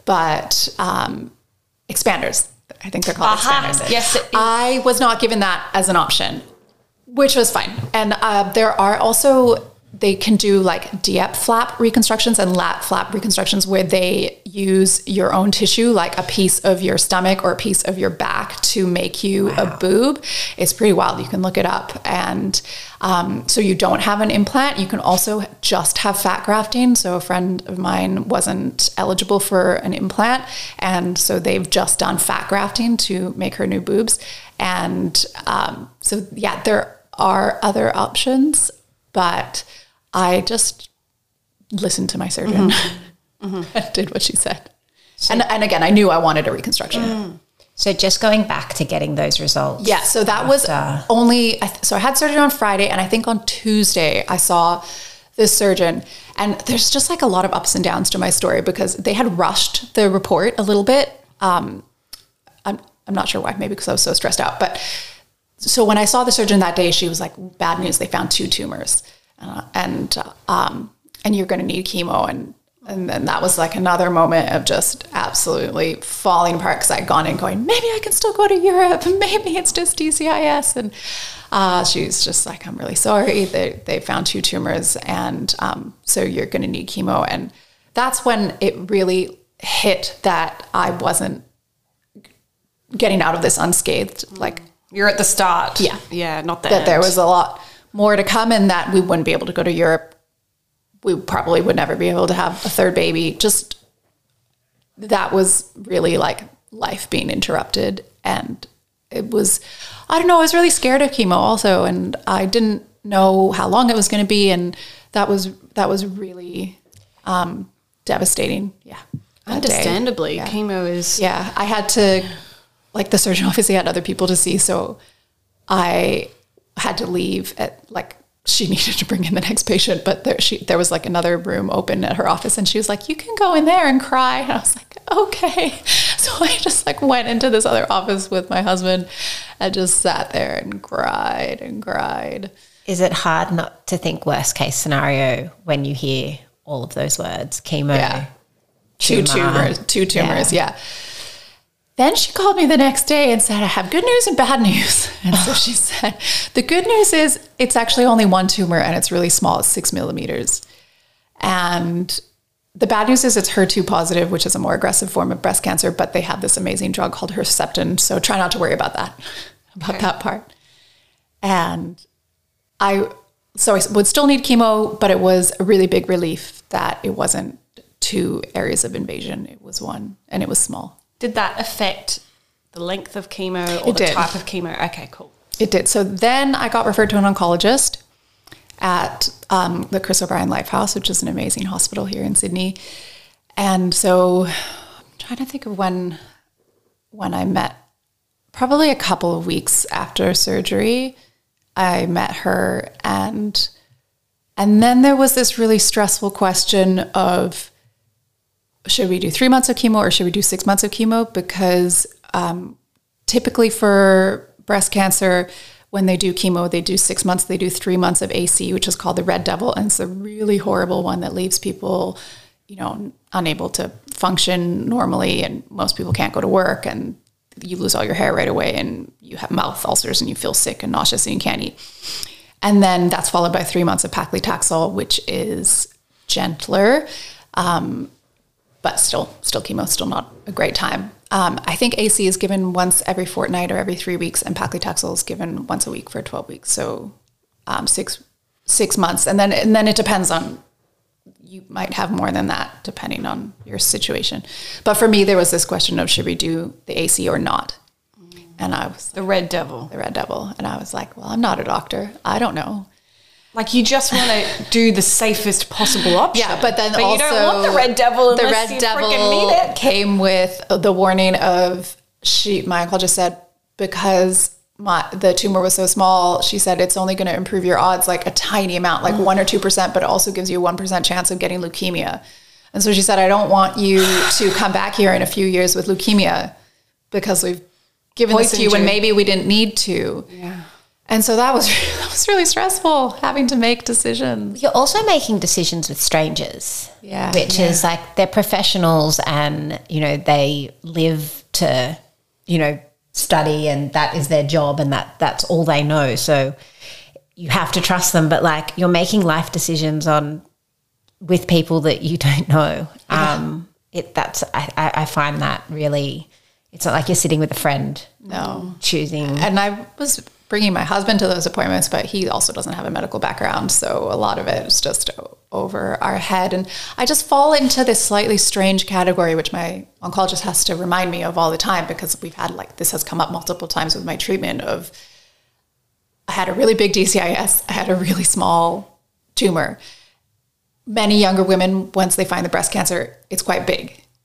but um, expanders, I think they're called Aha, expanders. yes, it is. I was not given that as an option, which was fine. And uh, there are also, they can do like Dieppe flap reconstructions and lat flap reconstructions where they use your own tissue, like a piece of your stomach or a piece of your back, to make you wow. a boob. It's pretty wild. You can look it up. And um, so you don't have an implant. You can also just have fat grafting. So a friend of mine wasn't eligible for an implant, and so they've just done fat grafting to make her new boobs. And um, so, yeah, there are other options, but I just listened to my surgeon mm-hmm. Mm-hmm. and did what she said. So, and, and again, I knew I wanted a reconstruction. Mm. So just going back to getting those results. Yeah, so that was only, so I had surgery on Friday, and I think on Tuesday I saw this surgeon. And there's just like a lot of ups and downs to my story because they had rushed the report a little bit. Um, I'm, I'm not sure why, maybe because I was so stressed out. But so when I saw the surgeon that day, she was like, bad news, they found two tumors. Uh, and uh, um, and you're going to need chemo. And And then that was like another moment of just absolutely falling apart because I'd gone in going, maybe I can still go to Europe. Maybe it's just D C I S. And uh, she was just like, I'm really sorry. They, they found two tumors. And um, so you're going to need chemo. And that's when it really hit that I wasn't getting out of this unscathed. Like, you're at the start. Yeah. Yeah, not the That end. there was a lot more to come and that we wouldn't be able to go to Europe. We probably would never be able to have a third baby. Just that was really like life being interrupted. And it was, I don't know, I was really scared of chemo also. And I didn't know how long it was going to be. And that was, that was really um, devastating. Yeah. Understandably, yeah. chemo is... Yeah. I had to, like the surgeon obviously had other people to see. So I had to leave at like, she needed to bring in the next patient, but there, she, there was like another room open at her office and she was like, you can go in there and cry. And I was like, okay. So I just like went into this other office with my husband and just sat there and cried and cried. Is it hard not to think worst case scenario when you hear all of those words? Chemo, yeah. tumor. Two tumors, two tumors. Yeah. yeah. Then she called me the next day and said, I have good news and bad news. And so she said, the good news is it's actually only one tumor and it's really small. It's six millimeters. And the bad news is it's H E R two positive, which is a more aggressive form of breast cancer, but they have this amazing drug called Herceptin. So try not to worry about that, about okay. that part. And I, so I would still need chemo, but it was a really big relief that it wasn't two areas of invasion. It was one and it was small. Did that affect the length of chemo or it the did. type of chemo? Okay, cool. It did. So then I got referred to an oncologist at um, the Chris O'Brien Lifehouse, which is an amazing hospital here in Sydney. And so I'm trying to think of when, when I met, probably a couple of weeks after surgery, I met her. And, and then there was this really stressful question of, should we do three months of chemo or should we do six months of chemo? Because um, typically for breast cancer, when they do chemo, they do six months, they do three months of A C, which is called the Red Devil. And it's a really horrible one that leaves people, you know, unable to function normally. And most people can't go to work and you lose all your hair right away and you have mouth ulcers and you feel sick and nauseous and you can't eat. And then that's followed by three months of paclitaxel, which is gentler. Um, but still, still chemo, still not a great time. Um, I think A C is given once every fortnight or every three weeks, and paclitaxel is given once a week for twelve weeks. So um, six six months, and then and then it depends on. You might have more than that depending on your situation. But for me, there was this question of should we do the A C or not? And I was the Red Devil, the Red Devil, and I was like, well, I'm not a doctor, I don't know. Like you just want to do the safest possible option. Yeah, but then but also you don't want the Red Devil unless the Red you Devil freaking need it. Came with the warning of she. My oncologist said because my the tumor was so small, she said it's only going to improve your odds like a tiny amount, like one or two percent, but it also gives you a one percent chance of getting leukemia. And so she said, I don't want you to come back here in a few years with leukemia because we've given this to you when maybe we didn't need to. Yeah. And so that was that was really stressful, having to make decisions. You're also making decisions with strangers, yeah, which yeah. is like they're professionals and, you know, they live to, you know, study and that is their job and that that's all they know. So you have to trust them, but like you're making life decisions on with people that you don't know. Yeah. Um, it that's I, I find that really, it's not like you're sitting with a friend. No, choosing. And I was bringing my husband to those appointments, but he also doesn't have a medical background. So a lot of it is just over our head. And I just fall into this slightly strange category, which my oncologist has to remind me of all the time because we've had like, this has come up multiple times with my treatment of, I had a really big D C I S. I had a really small tumor. Many younger women, once they find the breast cancer, it's quite big.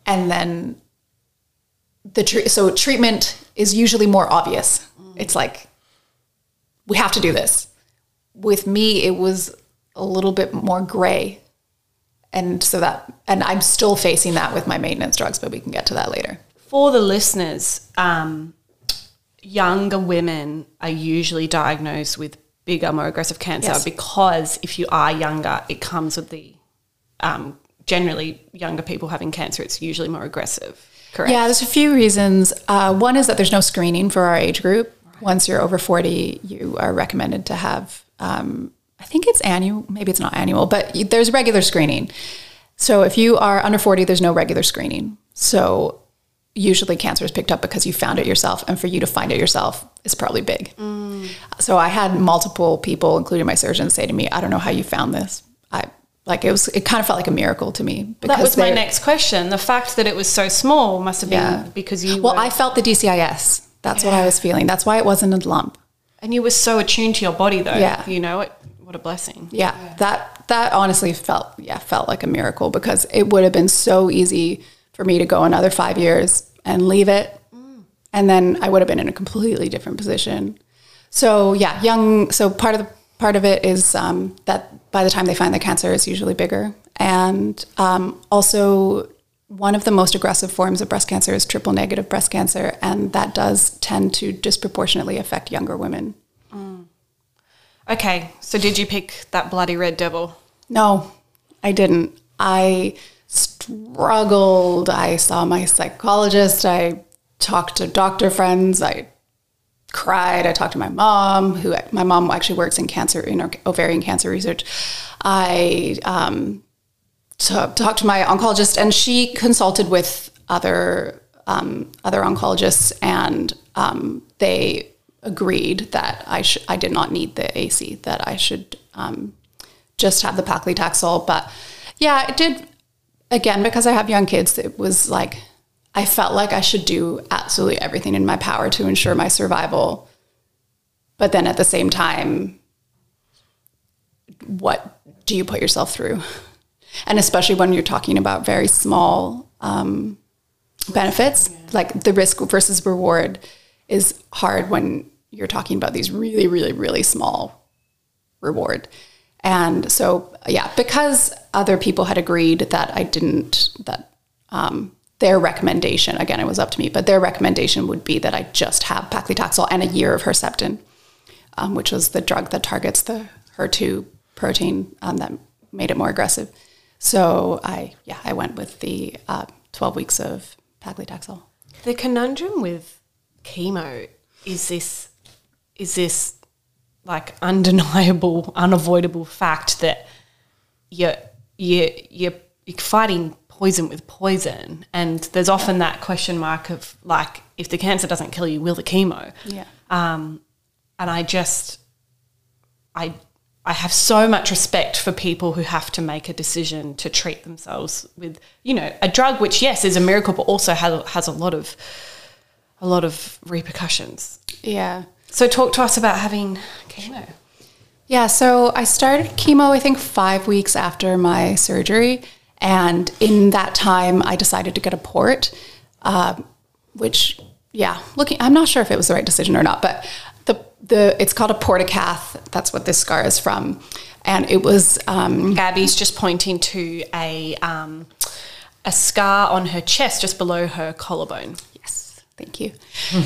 and then the tre- so treatment is usually more obvious. Mm. It's like, we have to do this. With me, it was a little bit more gray. And so that, and I'm still facing that with my maintenance drugs, but we can get to that later. For the listeners, um, younger women are usually diagnosed with bigger, more aggressive cancer yes. because if you are younger, it comes with the, um, generally younger people having cancer, it's usually more aggressive, correct? Yeah, there's a few reasons. Uh, one is that there's no screening for our age group. Right. Once you're over forty, you are recommended to have, um, I think it's annual, maybe it's not annual, but there's regular screening. So if you are under forty, there's no regular screening. So usually cancer is picked up because you found it yourself, and for you to find it yourself is probably big. Mm. So I had multiple people, including my surgeon, say to me, I don't know how you found this. I like it was, it kind of felt like a miracle to me. Because that was my next question. The fact that it was so small must have been yeah. because you Well, were, I felt the D C I S. That's yeah. what I was feeling. That's why it wasn't a lump. And you were so attuned to your body though. Yeah. You know, it, what a blessing. Yeah, yeah. That that honestly felt yeah, felt like a miracle, because it would have been so easy for me to go another five years and leave it. Mm. And then I would have been in a completely different position. So yeah, young, so part of the part of it is um, that by the time they find the cancer, it's usually bigger. And um, also one of the most aggressive forms of breast cancer is triple negative breast cancer. And that does tend to disproportionately affect younger women. Mm. Okay, so did you pick that bloody red devil? No, I didn't. I struggled. I saw my psychologist. I talked to doctor friends. I cried. I talked to my mom, who my mom actually works in cancer, in ovarian cancer research. I um, t- talked to my oncologist, and she consulted with other um, other oncologists, and um, they agreed that I should I did not need the A C, that I should um, just have the paclitaxel. But yeah, it did. Again, because I have young kids, it was like I felt like I should do absolutely everything in my power to ensure my survival. But then at the same time, what do you put yourself through? And especially when you're talking about very small um, benefits, yeah. like the risk versus reward is hard when you're talking about these really, really, really small reward. And so, yeah, because other people had agreed that I didn't, that um, their recommendation, again, it was up to me, but their recommendation would be that I just have paclitaxel and a year of Herceptin, um, which was the drug that targets the H E R two protein um, that made it more aggressive. So I, yeah, I went with the uh, twelve weeks of paclitaxel. The conundrum with chemo is this, is this like undeniable, unavoidable fact that you're, you're, you're fighting poison with poison. And there's often that question mark of like, if the cancer doesn't kill you, will the chemo? Yeah. Um, and I just, I, I have so much respect for people who have to make a decision to treat themselves with, you know, a drug which, yes, is a miracle, but also has, has a lot of, a lot of repercussions. Yeah. So talk to us about having chemo. Yeah, so I started chemo, I think, five weeks after my surgery. And in that time, I decided to get a port, uh, which, yeah, looking, I'm not sure if it was the right decision or not, but the the it's called a portacath. That's what this scar is from. And it was... Um, Gabby's just pointing to a um, a scar on her chest just below her collarbone. Yes, thank you.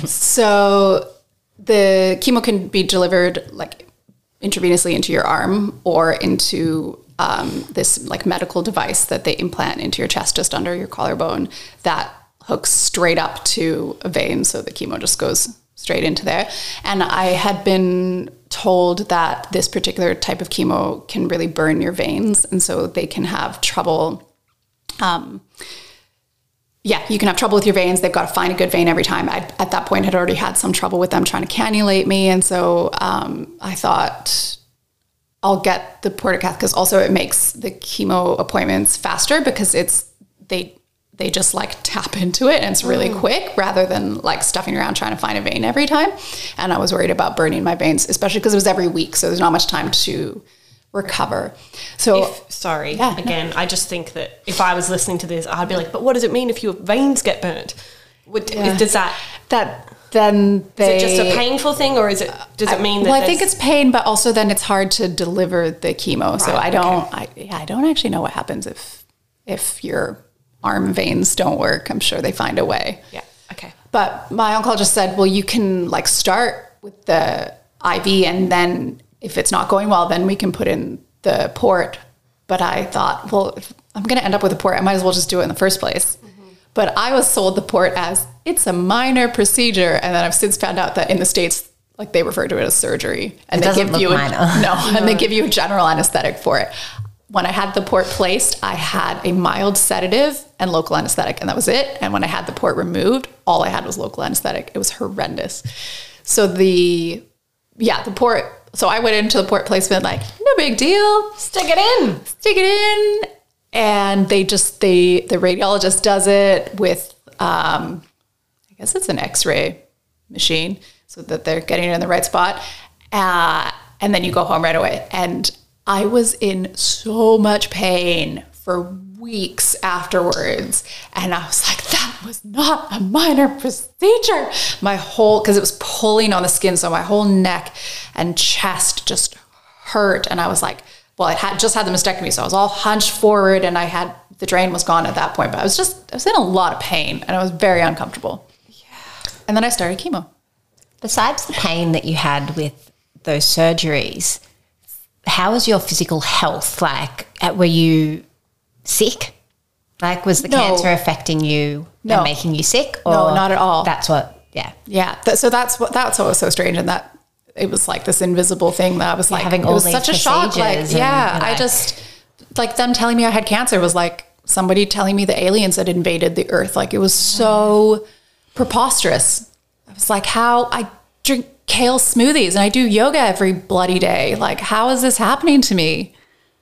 So the chemo can be delivered like intravenously into your arm or into um, this like medical device that they implant into your chest just under your collarbone that hooks straight up to a vein. So the chemo just goes straight into there. And I had been told that this particular type of chemo can really burn your veins. And so they can have trouble, um, yeah, you can have trouble with your veins. They've got to find a good vein every time. I, at that point, had already had some trouble with them trying to cannulate me. And so um, I thought I'll get the portacath, because also it makes the chemo appointments faster, because it's they they just like tap into it and it's really mm. quick, rather than like stuffing around trying to find a vein every time. And I was worried about burning my veins, especially because it was every week. So there's not much time to recover. So If, sorry, Yeah, no. again, I just think that if I was listening to this, I'd be like, but what does it mean if your veins get burnt? Would, Yeah. Does that, that then they is it just a painful thing, or is it, does it mean that well, I think there's- it's pain, but also then it's hard to deliver the chemo. so Right, I don't, I, yeah, I don't actually know what happens if, if your arm veins don't work. I'm sure they find a way. Yeah, okay. But my oncologist said, well, you can like start with the I V, and then if it's not going well, then we can put in the port. But I thought, well, if I'm going to end up with a port, I might as well just do it in the first place. Mm-hmm. But I was sold the port as it's a minor procedure. And then I've since found out that in the States, like they refer to it as surgery, and It they doesn't give look you a, minor. no, and they give you a general anesthetic for it. When I had the port placed, I had a mild sedative and local anesthetic, and that was it. And when I had the port removed, all I had was local anesthetic. It was horrendous. So the, yeah, the port, so I went into the port placement like, no big deal. Stick it in. Stick it in. And they just, they, the radiologist does it with, um, I guess it's an x-ray machine so that they're getting it in the right spot. Uh, and then you go home right away. And I was in so much pain for weeks afterwards. And I was like, that was not a minor procedure. My whole, because it was pulling on the skin. So my whole neck and chest just hurt. And I was like, well, I had just had the mastectomy. So I was all hunched forward and I had, the drain was gone at that point. But I was just, I was in a lot of pain and I was very uncomfortable. Yeah. And then I started chemo. Besides the pain that you had with those surgeries, how was your physical health? Like, uh, were you sick? Like, was the No. cancer affecting you No. and making you sick? Or No, not at all. That's what, yeah. Yeah. Th- so that's what, that's what was so strange. And that it was like this invisible thing that I was like, having it all was these such a shock. Like, procedures and yeah, you're I like- just, like them telling me I had cancer was like somebody telling me the aliens had invaded the earth. Like it was so preposterous. I was like, how I drink kale smoothies and I do yoga every bloody day. Like, how is this happening to me?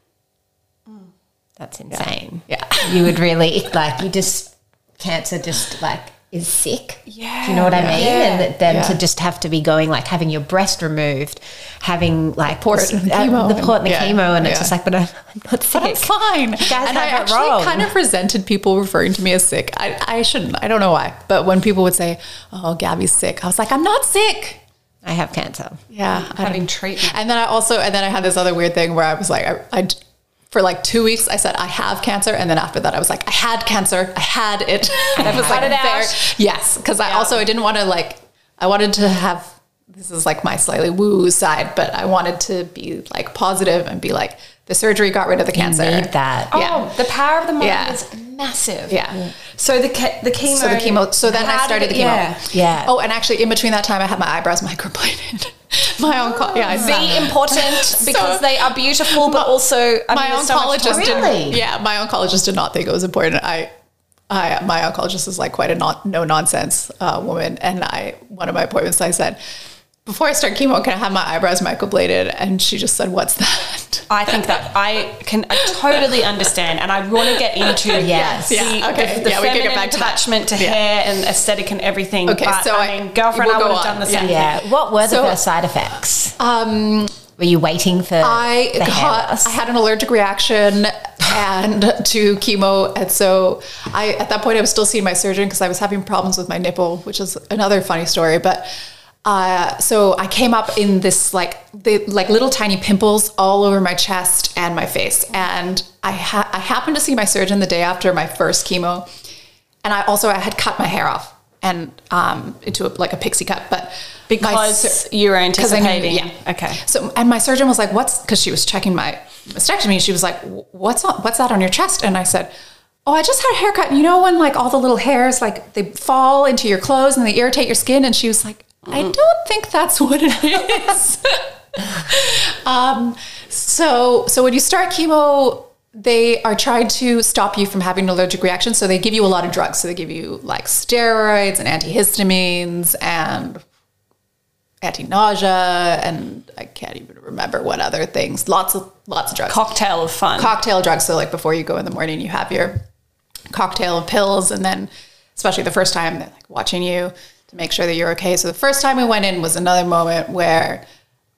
That's insane. Yeah. You would really, like, you just, cancer just, like, is sick. Yeah. Do you know what I mean? Yeah. And that then Yeah. to just have to be going, like, having your breast removed, having, like, port this- and the uh, chemo the port and the and- yeah. chemo, and it's Yeah. just like, but I'm I'm not sick. But I'm fine. You guys and I have it actually wrong. kind of resented people referring to me as sick. I, I shouldn't. I don't know why. But when people would say, oh, Gabby's sick, I was like, I'm not sick. I have cancer. Yeah. I Having don't- treatment. And then I also, and then I had this other weird thing where I was like, I, I, for like two weeks, I said, I have cancer. And then after that, I was like, I had cancer. I had it. And I was had like, it very- out. yes. Cause I also, I didn't want to like, I wanted to have, this is like my slightly woo side, but I wanted to be like positive and be like, the surgery got rid of the cancer. You need that. Oh, Yeah. the power of the mind Yeah. is massive. Yeah. So the ke- the chemo. So the chemo, so then I how started did the it- chemo. Yeah. Yeah. Oh, and actually in between that time, I had my eyebrows microbladed. my onco- yeah, I Be important because they are beautiful, but also I my mean, there's so much oncologist time. Really? didn't. Yeah, my oncologist did not think it was important. I, I, my oncologist is like quite a non, no nonsense uh, woman, and I one of my appointments I said, before I start chemo, can I have my eyebrows microbladed? And she just said, "What's that?" I think that I can I totally understand, and I want to get into Yes. the, Yeah, okay. the, the Yeah, we can get feminine back to that. attachment to Yeah. hair and aesthetic and everything. Okay, but so I, I- mean, girlfriend, we'll I would go have on. done the Yeah. same. Yeah. What were the So- first side effects? Um, Were you waiting for I the hair got, loss? I had an allergic reaction and to chemo. And so I, at that point I was still seeing my surgeon because I was having problems with my nipple, which is another funny story. But, uh, so I came up in this like, the, like little tiny pimples all over my chest and my face. And I ha- I happened to see my surgeon the day after my first chemo. And I also, I had cut my hair off and, um, into a, like a pixie cut, but my Because sur- you were 'cause I knew- anticipating. yeah. Okay. So, and my surgeon was like, what's, cause she was checking my mastectomy. She was like, what's on, what's that on your chest? And I said, oh, I just had a haircut. And you know, when like all the little hairs, like they fall into your clothes and they irritate your skin. And she was like, I don't think that's what it is. um, so, so when you start chemo, they are trying to stop you from having an allergic reaction. So they give you a lot of drugs. So they give you like steroids and antihistamines and anti-nausea, and I can't even remember what other things. Lots of lots of drugs. Cocktail of fun. Cocktail drugs. So like before you go in the morning, you have your cocktail of pills, and then especially the first time they're like watching you to make sure that you're okay. So the first time we went in was another moment where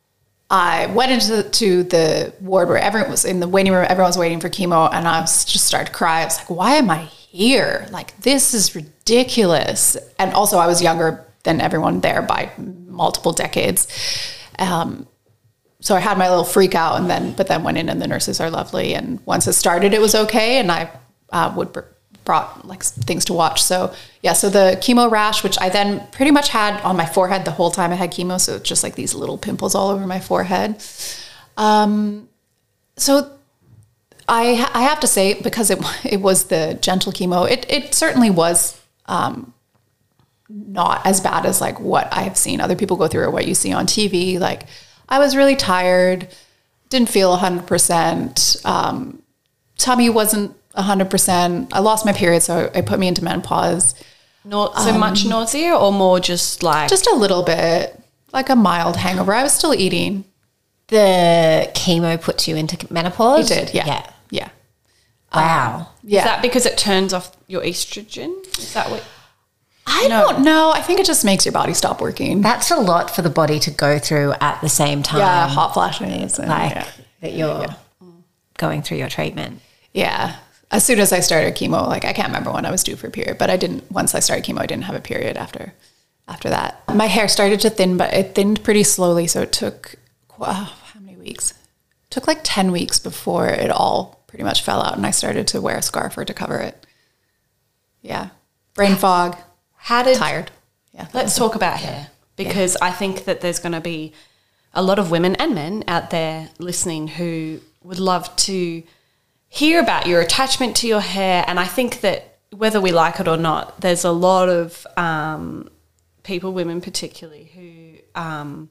I went into the, to the ward where everyone was in the waiting room. Everyone was waiting for chemo, and I was just started to cry. I was like, "Why am I here? Like, this is ridiculous." And also, I was younger than everyone there by multiple decades. Um, so I had my little freak out, and then but then went in, and the nurses are lovely. And once it started, it was okay, and I uh, would. Br- brought like things to watch. So yeah, so the chemo rash, which I then pretty much had on my forehead the whole time I had chemo. So it's just like these little pimples all over my forehead. Um, so I I have to say, because it it was the gentle chemo, it it certainly was um, not as bad as like what I have seen other people go through or what you see on T V. Like I was really tired, didn't feel one hundred percent. Um, tummy wasn't one hundred percent. I lost my period, so it put me into menopause. Not so um, much nausea, or more just like... Just a little bit, like a mild hangover. I was still eating. The chemo puts you into menopause? It did, yeah. Yeah. Yeah. Wow. Um, yeah. Is that because it turns off your estrogen? Is that what... I no. don't know. I think it just makes your body stop working. That's a lot for the body to go through at the same time. Yeah, hot flashes. And, like yeah. that you're yeah. going through your treatment. Yeah. As soon as I started chemo, like I can't remember when I was due for a period, but I didn't, once I started chemo, I didn't have a period after, after that. My hair started to thin, but it thinned pretty slowly. So it took, wow, how many weeks? It took like ten weeks before it all pretty much fell out. And I started to wear a scarf or to cover it. Yeah. Brain fog. How did... Tired. Yeah. Let's talk about hair, because yeah. I think that there's going to be a lot of women and men out there listening who would love to hear about your attachment to your hair. And I think that whether we like it or not, there's a lot of um, people, women particularly, who um,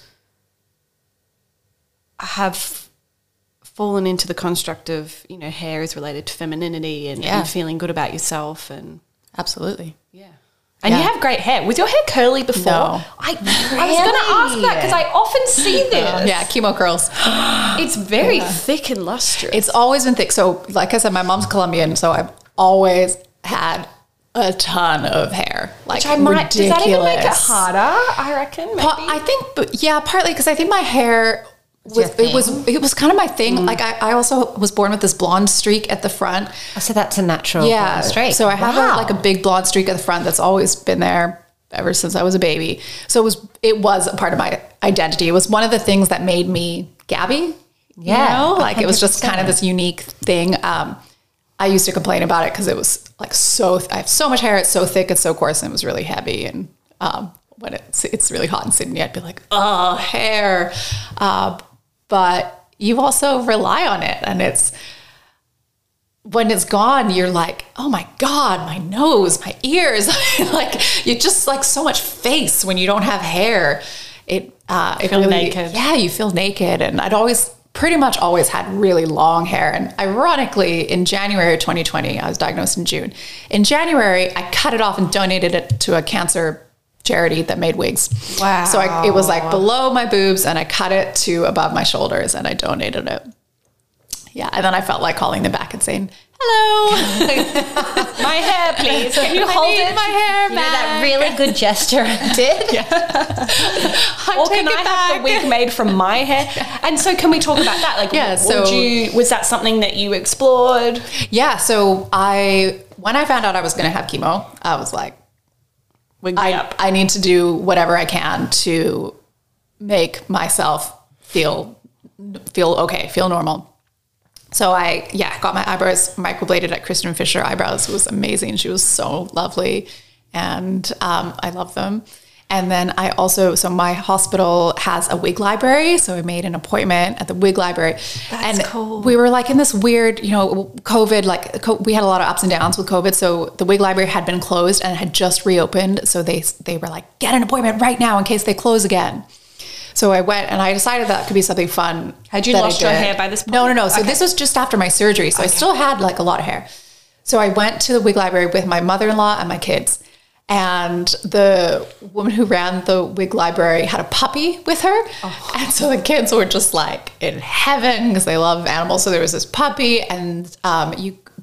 have fallen into the construct of, you know, hair is related to femininity and, yeah. and feeling good about yourself. And absolutely. Yeah. And yeah. you have great hair. Was your hair curly before? No. I, really? I was going to ask that because I often see this. Uh, yeah, chemo curls. It's very yeah. thick and lustrous. It's always been thick. So like I said, my mom's Colombian, so I've always had a ton of hair. Like, Which I might, ridiculous. Does that even make it harder, I reckon, maybe? Well, I think, but yeah, partly because I think my hair... Was, it was it was kind of my thing. Mm. Like I, I also was born with this blonde streak at the front. Oh, so that's a natural yeah, blonde streak. So I have wow. a, like a big blonde streak at the front that's always been there ever since I was a baby. So it was it was a part of my identity. It was one of the things that made me Gabby. Yeah, you know? Like one hundred percent. It was just kind of this unique thing. Um, I used to complain about it because it was like so. I have so much hair. It's so thick. It's so coarse, and it was really heavy. And um, when it's it's really hot in Sydney, I'd be like, oh, hair. Uh, but you also rely on it, and it's when it's gone, you're like, oh my God, my nose, my ears, like you just like so much face when you don't have hair. It uh, it feel really, naked. Yeah, you feel naked, and I'd always pretty much always had really long hair. And ironically, in January of twenty twenty, I was diagnosed in June. In January, I cut it off and donated it to a cancer charity that made wigs. Wow. So I, it was like below my boobs, and I cut it to above my shoulders, and I donated it. Yeah. And then I felt like calling them back and saying, hello. My hair, please. Can you I hold need it? my hair You back. know that really good gesture I did? Yeah. I Or take can it I back. have the wig made from my hair? And so can we talk about that? Like, Yeah, would so- you, was that something that you explored? Yeah. So I, when I found out I was going to have chemo, I was like, Wig me I, up. I need to do whatever I can to make myself feel feel okay, feel normal. So I, yeah, got my eyebrows microbladed at Kristen Fisher Eyebrows. It was amazing. She was so lovely, and um, I love them. And then I also, so my hospital has a wig library. So I made an appointment at the wig library. That's and cool. We were like in this weird, you know, COVID, like co- we had a lot of ups and downs with COVID. So the wig library had been closed and had just reopened. So they, they were like, get an appointment right now in case they close again. So I went, and I decided that could be something fun. Had you that I lost your did. hair by this point? No, no, no. So Okay. this was just after my surgery. So Okay. I still had like a lot of hair. So I went to the wig library with my mother-in-law and my kids. And the woman who ran the wig library had a puppy with her. Oh. And so the kids were just like in heaven because they love animals. So there was this puppy, and um, you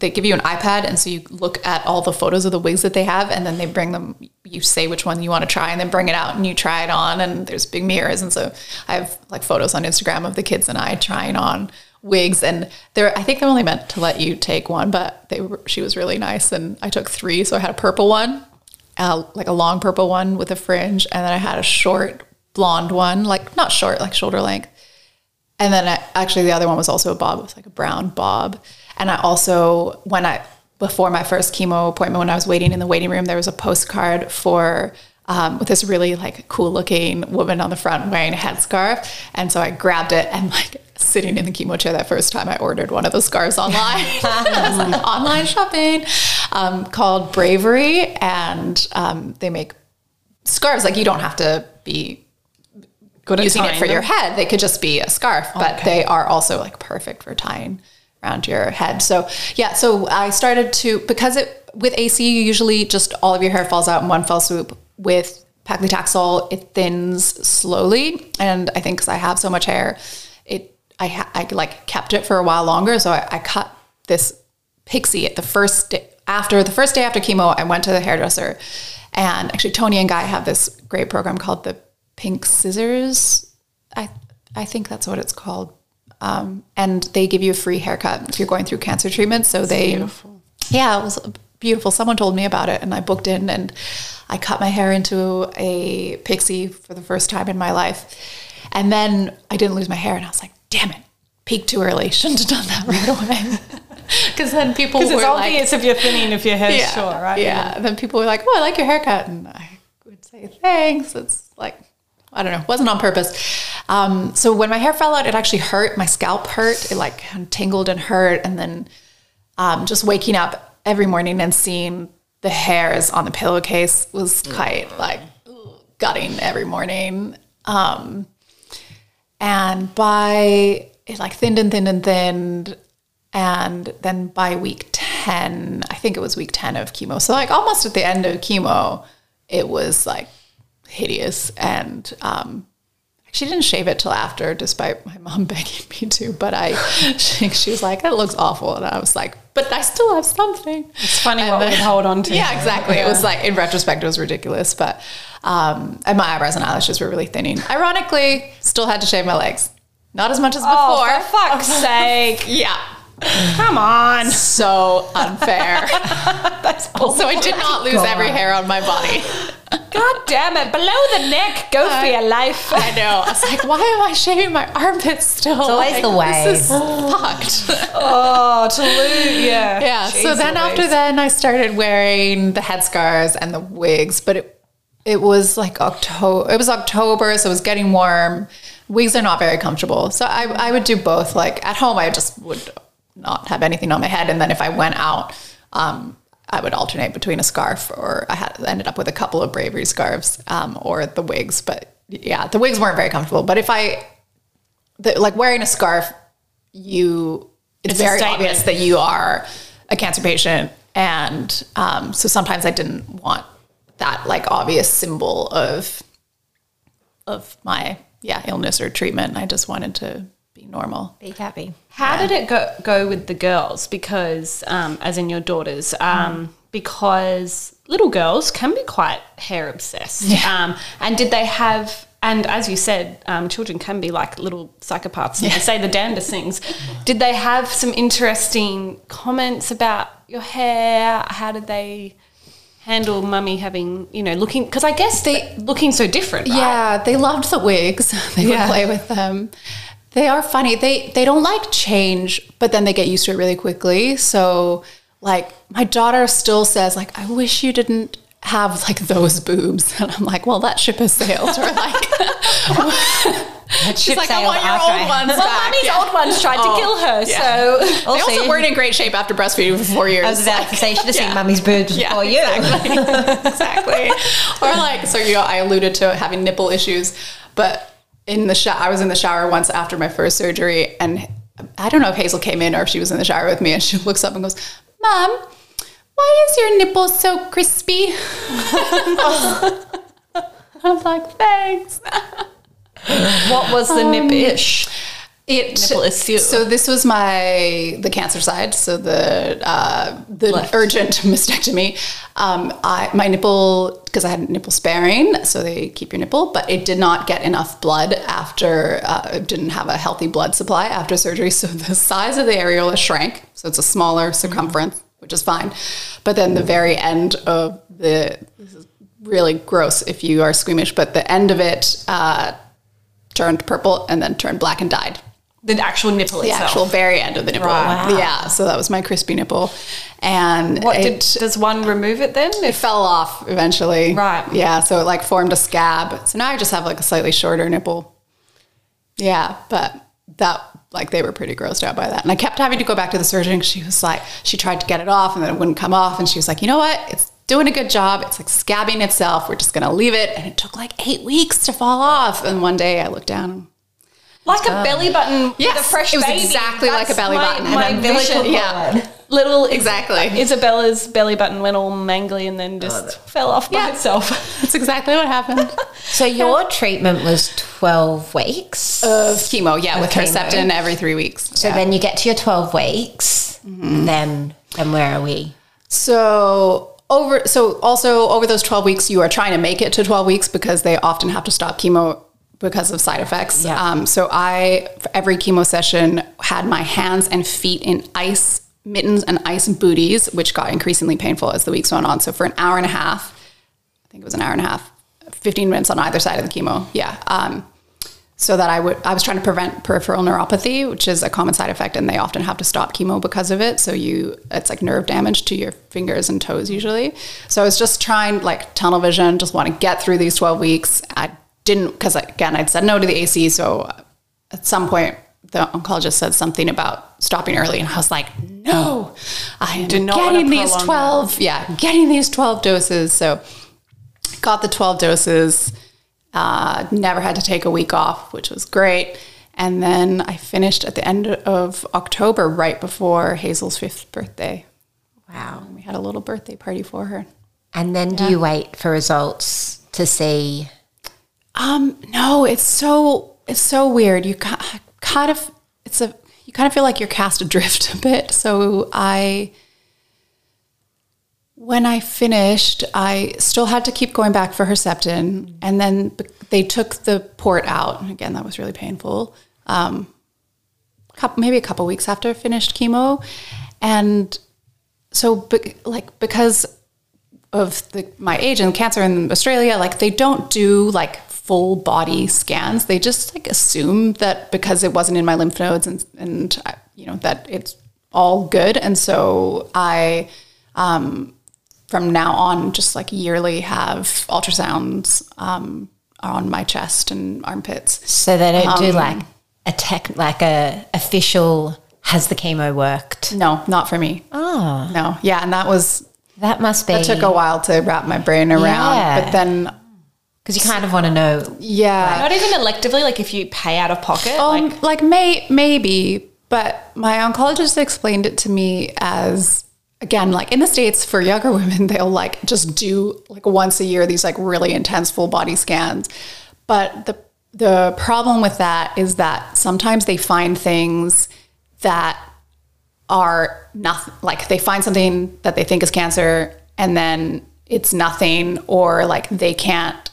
they give you an iPad, and so you look at all the photos of the wigs that they have, and then they bring them, you say which one you want to try, and then bring it out and you try it on, and there's big mirrors. And so I have like photos on Instagram of the kids and I trying on wigs, and they're, I think they're only meant to let you take one, but they were, she was really nice, and I took three. So I had a purple one, uh, like a long purple one with a fringe, and then I had a short blonde one, like not short, like shoulder length. And then I, actually the other one was also a bob. It was like a brown bob. And I also, when I, before my first chemo appointment, when I was waiting in the waiting room, there was a postcard for, um, with this really like cool looking woman on the front wearing a headscarf. And so I grabbed it, and like sitting in the chemo chair that first time, I ordered one of those scarves online. Like, online shopping, um, called Bravery. And um, they make scarves. Like you don't have to be good at using it for them. Your head. They could just be a scarf, but okay. They are also like perfect for tying around your head. So yeah, so I started to, because it, with A C, you usually just all of your hair falls out in one fell swoop. With paclitaxel, it thins slowly. And I think because I have so much hair, it, I, ha- I like kept it for a while longer. So I, I cut this pixie at the first day, after the first day after chemo, I went to the hairdresser, and actually Tony and Guy have this great program called the Pink Scissors. I I think that's what it's called. Um, and they give you a free haircut if you're going through cancer treatment. So that's they, beautiful. Yeah, it was beautiful. Someone told me about it, and I booked in, and I cut my hair into a pixie for the first time in my life. And then I didn't lose my hair, and I was like, damn it, peaked too early. Shouldn't have done that right away. Because then people were like... Because it's obvious if you're thinning if your hair's yeah, short, right? Yeah, and then people were like, oh, I like your haircut. And I would say, thanks. It's like... I don't know, wasn't on purpose. Um, so when my hair fell out, it actually hurt. My scalp hurt. It like tingled and hurt. And then um, just waking up every morning and seeing the hairs on the pillowcase was quite like gutting every morning. Um, and by, it like thinned and thinned and thinned. And then by week ten, I think it was week ten of chemo. So like almost at the end of chemo, it was like, hideous. And um she didn't shave it till after, despite my mom begging me to, but I she, she was like, that looks awful. And I was like, but I still have something. It's funny and what then, we hold on to. Yeah, exactly. Yeah. It was like, in retrospect, it was ridiculous. But um and my eyebrows and eyelashes were really thinning. Ironically, still had to shave my legs. Not as much as before. Oh, for fuck's sake. Yeah. Come on. So unfair. That's also, I did not lose God. every hair on my body. God damn it. Below the neck. Go uh, for your life. I know. I was like, why am I shaving my armpits still? It's always like, the way. This is fucked. Oh, to lose. Yeah. Yeah. Jeez, so then after then, I started wearing the headscarves and the wigs, but it, it was like October. It was October, so it was getting warm. Wigs are not very comfortable. So I, I would do both. Like at home, I just would not have anything on my head. And then if I went out, um, I would alternate between a scarf, or I had ended up with a couple of Bravery scarves, um, or the wigs. But yeah, the wigs weren't very comfortable. But if I, the, like wearing a scarf, you, it's, it's very obvious that you are a cancer patient. And um, so sometimes I didn't want that like obvious symbol of, of my, yeah, illness or treatment. I just wanted to be normal. Be happy. How yeah. did it go go with the girls? Because, um, as in your daughters, um, mm. because little girls can be quite hair obsessed. Yeah. Um, and did they have, and as you said, um, children can be like little psychopaths. Yeah. They say the damnedest things. Did they have some interesting comments about your hair? How did they handle mummy having, you know, looking, because I guess they looking so different, right? Yeah, they loved the wigs. They yeah. would play with them. They are funny. They they don't like change, but then they get used to it really quickly. So like my daughter still says like, I wish you didn't have like those boobs. And I'm like, well, that ship has sailed. Or like, that she's like, I want your old ones well, back. Mummy's yeah. old ones tried oh, to kill her. Yeah. So they also, also weren't in great shape after breastfeeding for four years. I was about like, to say, you should have yeah. seen Mummy's boobs yeah, before you. Exactly. exactly. Or like, so, you know, I alluded to having nipple issues, but in the shower, I was in the shower once after my first surgery, and I don't know if Hazel came in or if she was in the shower with me, and she looks up and goes, Mom, why is your nipple so crispy? I was like, thanks. What was the um, nip-ish? It, nipple issue? So this was my the cancer side. So the uh, the Left. urgent mastectomy. Um, I my nipple, because I had nipple sparing, so they keep your nipple, but it did not get enough blood after. Uh, it didn't have a healthy blood supply after surgery, so the size of the areola shrank. So it's a smaller circumference, which is fine. But then the very end of the this is really gross if you are squeamish, but the end of it uh, turned purple and then turned black and died. The actual nipple The itself. actual very end of the nipple. Right. Wow. Yeah, so that was my crispy nipple. And What it, did, does one remove it then? it fell off eventually. Right. Yeah, so it like formed a scab. So now I just have like a slightly shorter nipple. Yeah, but that, like they were pretty grossed out by that. And I kept having to go back to the surgeon. She was like, she tried to get it off and then it wouldn't come off. And she was like, you know what? It's doing a good job. It's like scabbing itself. We're just going to leave it. And it took like eight weeks to fall off. And one day I looked down and Like a belly button Yes, with a fresh it was baby. exactly like a belly my, button. And My I'm vision. really- yeah. Little Exactly. Isabella's belly button went all mangly and then just fell off by Yeah. itself. that's exactly what happened. So your treatment was twelve weeks. Of chemo, yeah, with chemo. Herceptin every three weeks. So Yeah. then you get to your twelve weeks. Then, then where are we? So over, so also over those twelve weeks, you are trying to make it to twelve weeks because they often have to stop chemo because of side effects. Yeah. Um, so I, for every chemo session, had my hands and feet in ice mittens and ice booties, which got increasingly painful as the weeks went on. So for an hour and a half, I think it was an hour and a half, fifteen minutes on either side of the chemo. Yeah. Um, so that I would, I was trying to prevent peripheral neuropathy, which is a common side effect, and they often have to stop chemo because of it. So you, it's like nerve damage to your fingers and toes usually. So I was just trying, like tunnel vision, just want to get through these twelve weeks. I didn't, because again, I'd said no to the A C. So at some point, the oncologist said something about stopping early, and I was like, no, I am Do not wanna getting these prolong twelve, yeah, getting these twelve doses. So got the twelve doses. Uh, never had to take a week off, which was great. And then I finished at the end of October, right before Hazel's fifth birthday. Wow. We had a little birthday party for her. And then do you wait for results to see? Um, no, it's so it's so weird. You ki- kind of it's a you kind of feel like you're cast adrift a bit. So I. When I finished, I still had to keep going back for Herceptin, and then b- they took the port out. And again, that was really painful. Um, couple, maybe a couple weeks after I finished chemo, and so be- like because of the, my age and cancer in Australia, like they don't do like full body scans. They just like assume that because it wasn't in my lymph nodes and and I, you know that it's all good, and so I. Um, From now on, just like yearly have ultrasounds um, on my chest and armpits. So they don't do Um, like a tech, like a official, has the chemo worked? No, not for me. Oh, No, yeah, and that was that must be. that took a while to wrap my brain around. Yeah. But then, Because you kind of want to know. yeah, Not even electively, like if you pay out of pocket. um, like, like may maybe, but my oncologist explained it to me as. Again, like in the States for younger women, they'll like just do like once a year, these like really intense full body scans. But the, the problem with that is that sometimes they find things that are nothing, like they find something that they think is cancer and then it's nothing, or like they can't,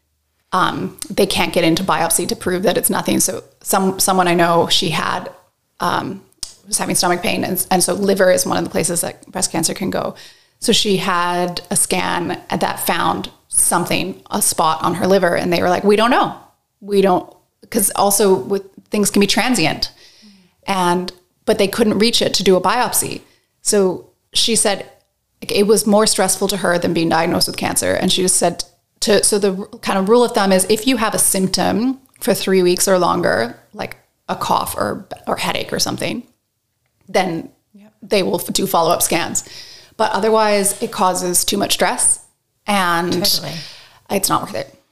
um, they can't get into biopsy to prove that it's nothing. So some, someone I know, she had, um, was having stomach pain. And, and so liver is one of the places that breast cancer can go. So she had a scan that found something, a spot on her liver. And they were like, we don't know. We don't, because also with things can be transient. And, but they couldn't reach it to do a biopsy. So she said it was more stressful to her than being diagnosed with cancer. And she just said to, so the kind of rule of thumb is if you have a symptom for three weeks or longer, like a cough or, or headache or something, then they will do follow-up scans. But otherwise, it causes too much stress, and Totally. it's not worth it.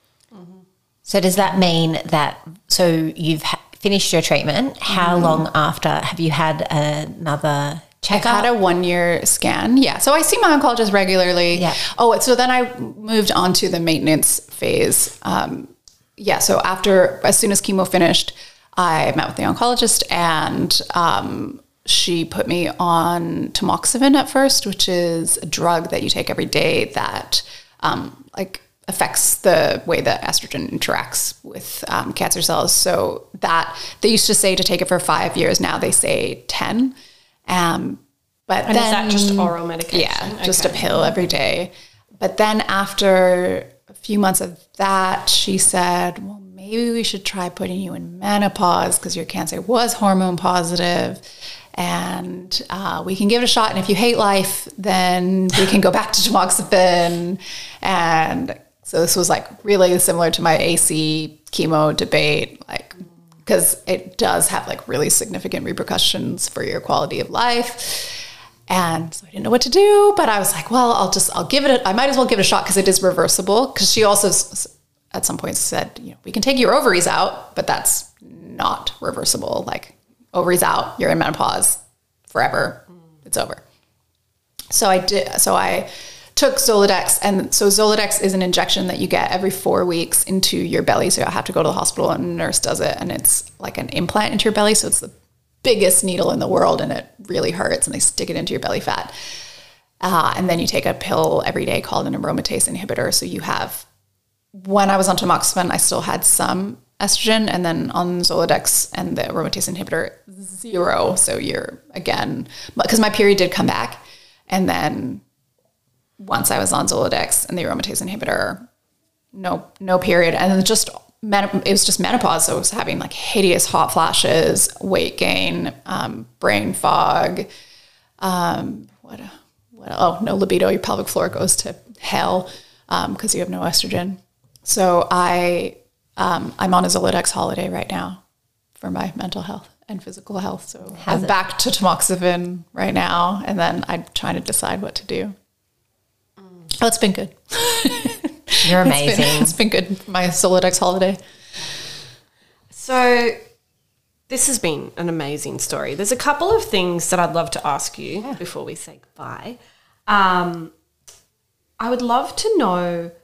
So does that mean that, so you've ha- finished your treatment. How long after have you had another I've checkup? had a one-year scan. Yeah, so I see my oncologist regularly. Yeah. Oh, so then I moved on to the maintenance phase. Um, yeah, so after, as soon as chemo finished, I met with the oncologist, and um, she put me on tamoxifen at first, which is a drug that you take every day that um, like affects the way that estrogen interacts with um, cancer cells. So that they used to say to take it for five years. Now they say ten. Um, but and then, is that just oral medication? Yeah, okay. just a pill every day. But then after a few months of that, she said, well, maybe we should try putting you in menopause because your cancer was hormone positive, and uh, we can give it a shot. And if you hate life, then we can go back to tamoxifen. And so this was like really similar to my A C chemo debate, like, because it does have like really significant repercussions for your quality of life. And so I didn't know what to do, but I was like, well, I'll just, I'll give it, a, I might as well give it a shot because it is reversible. Because she also at some point said, you know, we can take your ovaries out, but that's not reversible. Like, ovaries out, you're in menopause forever. It's over. So I did, so I took Zoladex, and so Zoladex is an injection that you get every four weeks into your belly. So you have to go to the hospital and a nurse does it, and it's like an implant into your belly. So it's the biggest needle in the world, and it really hurts, and they stick it into your belly fat. Uh, and then you take a pill every day called an aromatase inhibitor. So you have, when I was on tamoxifen, I still had some estrogen, and then on Zoladex and the aromatase inhibitor, zero. So you're, again, because my period did come back, and then once I was on Zoladex and the aromatase inhibitor, no, no period. And then just, it was just menopause. So I was having like hideous hot flashes, weight gain, um, brain fog, um, what, what, oh, no libido. Your pelvic floor goes to hell um, because you have no estrogen. So I, um, I'm on a Zoladex holiday right now for my mental health and physical health. So How's I'm it? back to tamoxifen right now. And then I'm trying to decide what to do. Oh, it's been good. You're amazing. It's been, it's been good. My Zoladex holiday. So this has been an amazing story. There's a couple of things that I'd love to ask you yeah. before we say goodbye. Um, I would love to know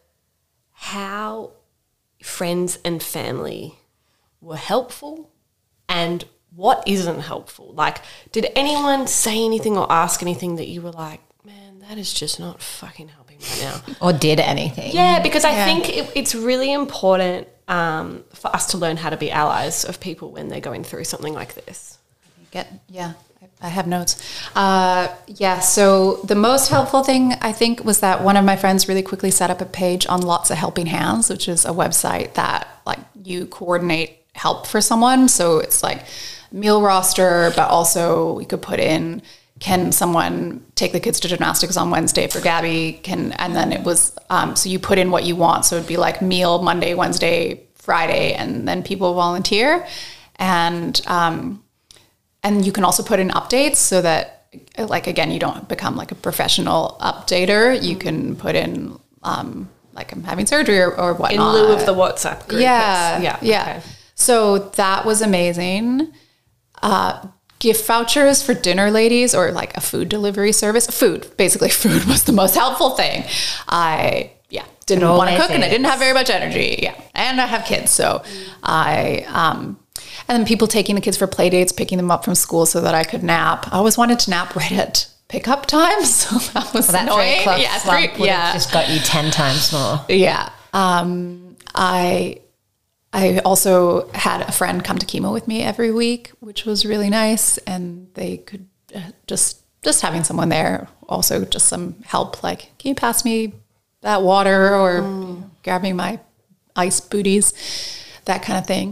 how friends and family were helpful and what isn't helpful. Like, did anyone say anything or ask anything that you were like, man, that is just not fucking helping right now? Or did anything. Yeah, because I Yeah. think it, it's really important um, for us to learn how to be allies of people when they're going through something like this. Get yeah, I, I have notes. Uh, yeah, so the most helpful thing I think was that one of my friends really quickly set up a page on Lots of Helping Hands, which is a website that like you coordinate help for someone. So it's like meal roster, but also we could put in, can someone take the kids to gymnastics on Wednesday for Gabby? Can, and then it was, um, so you put in what you want. So it'd be like meal Monday, Wednesday, Friday, and then people volunteer. And, um, and you can also put in updates so that, like, again, you don't become like a professional updater. You can put in, um, like, I'm having surgery or, or whatnot. In lieu of the WhatsApp group. Yeah. Yeah. Yeah. Okay. So that was amazing. Uh, gift vouchers for dinner ladies, or like a food delivery service. Food, basically food was the most helpful thing. I, yeah, didn't It want to always cook and I is. didn't have very much energy. Yeah. And I have kids. So I, um, and then people taking the kids for play dates, picking them up from school so that I could nap. I always wanted to nap right at pickup time. So that was Well, that annoying. three o'clock yeah, slump three, would yeah. have just got you ten times more. Yeah. Um, I I also had a friend come to chemo with me every week, which was really nice, and they could uh, just just having someone there, also just some help, like, can you pass me that water, or mm. you know, grab me my ice booties, that kind of thing.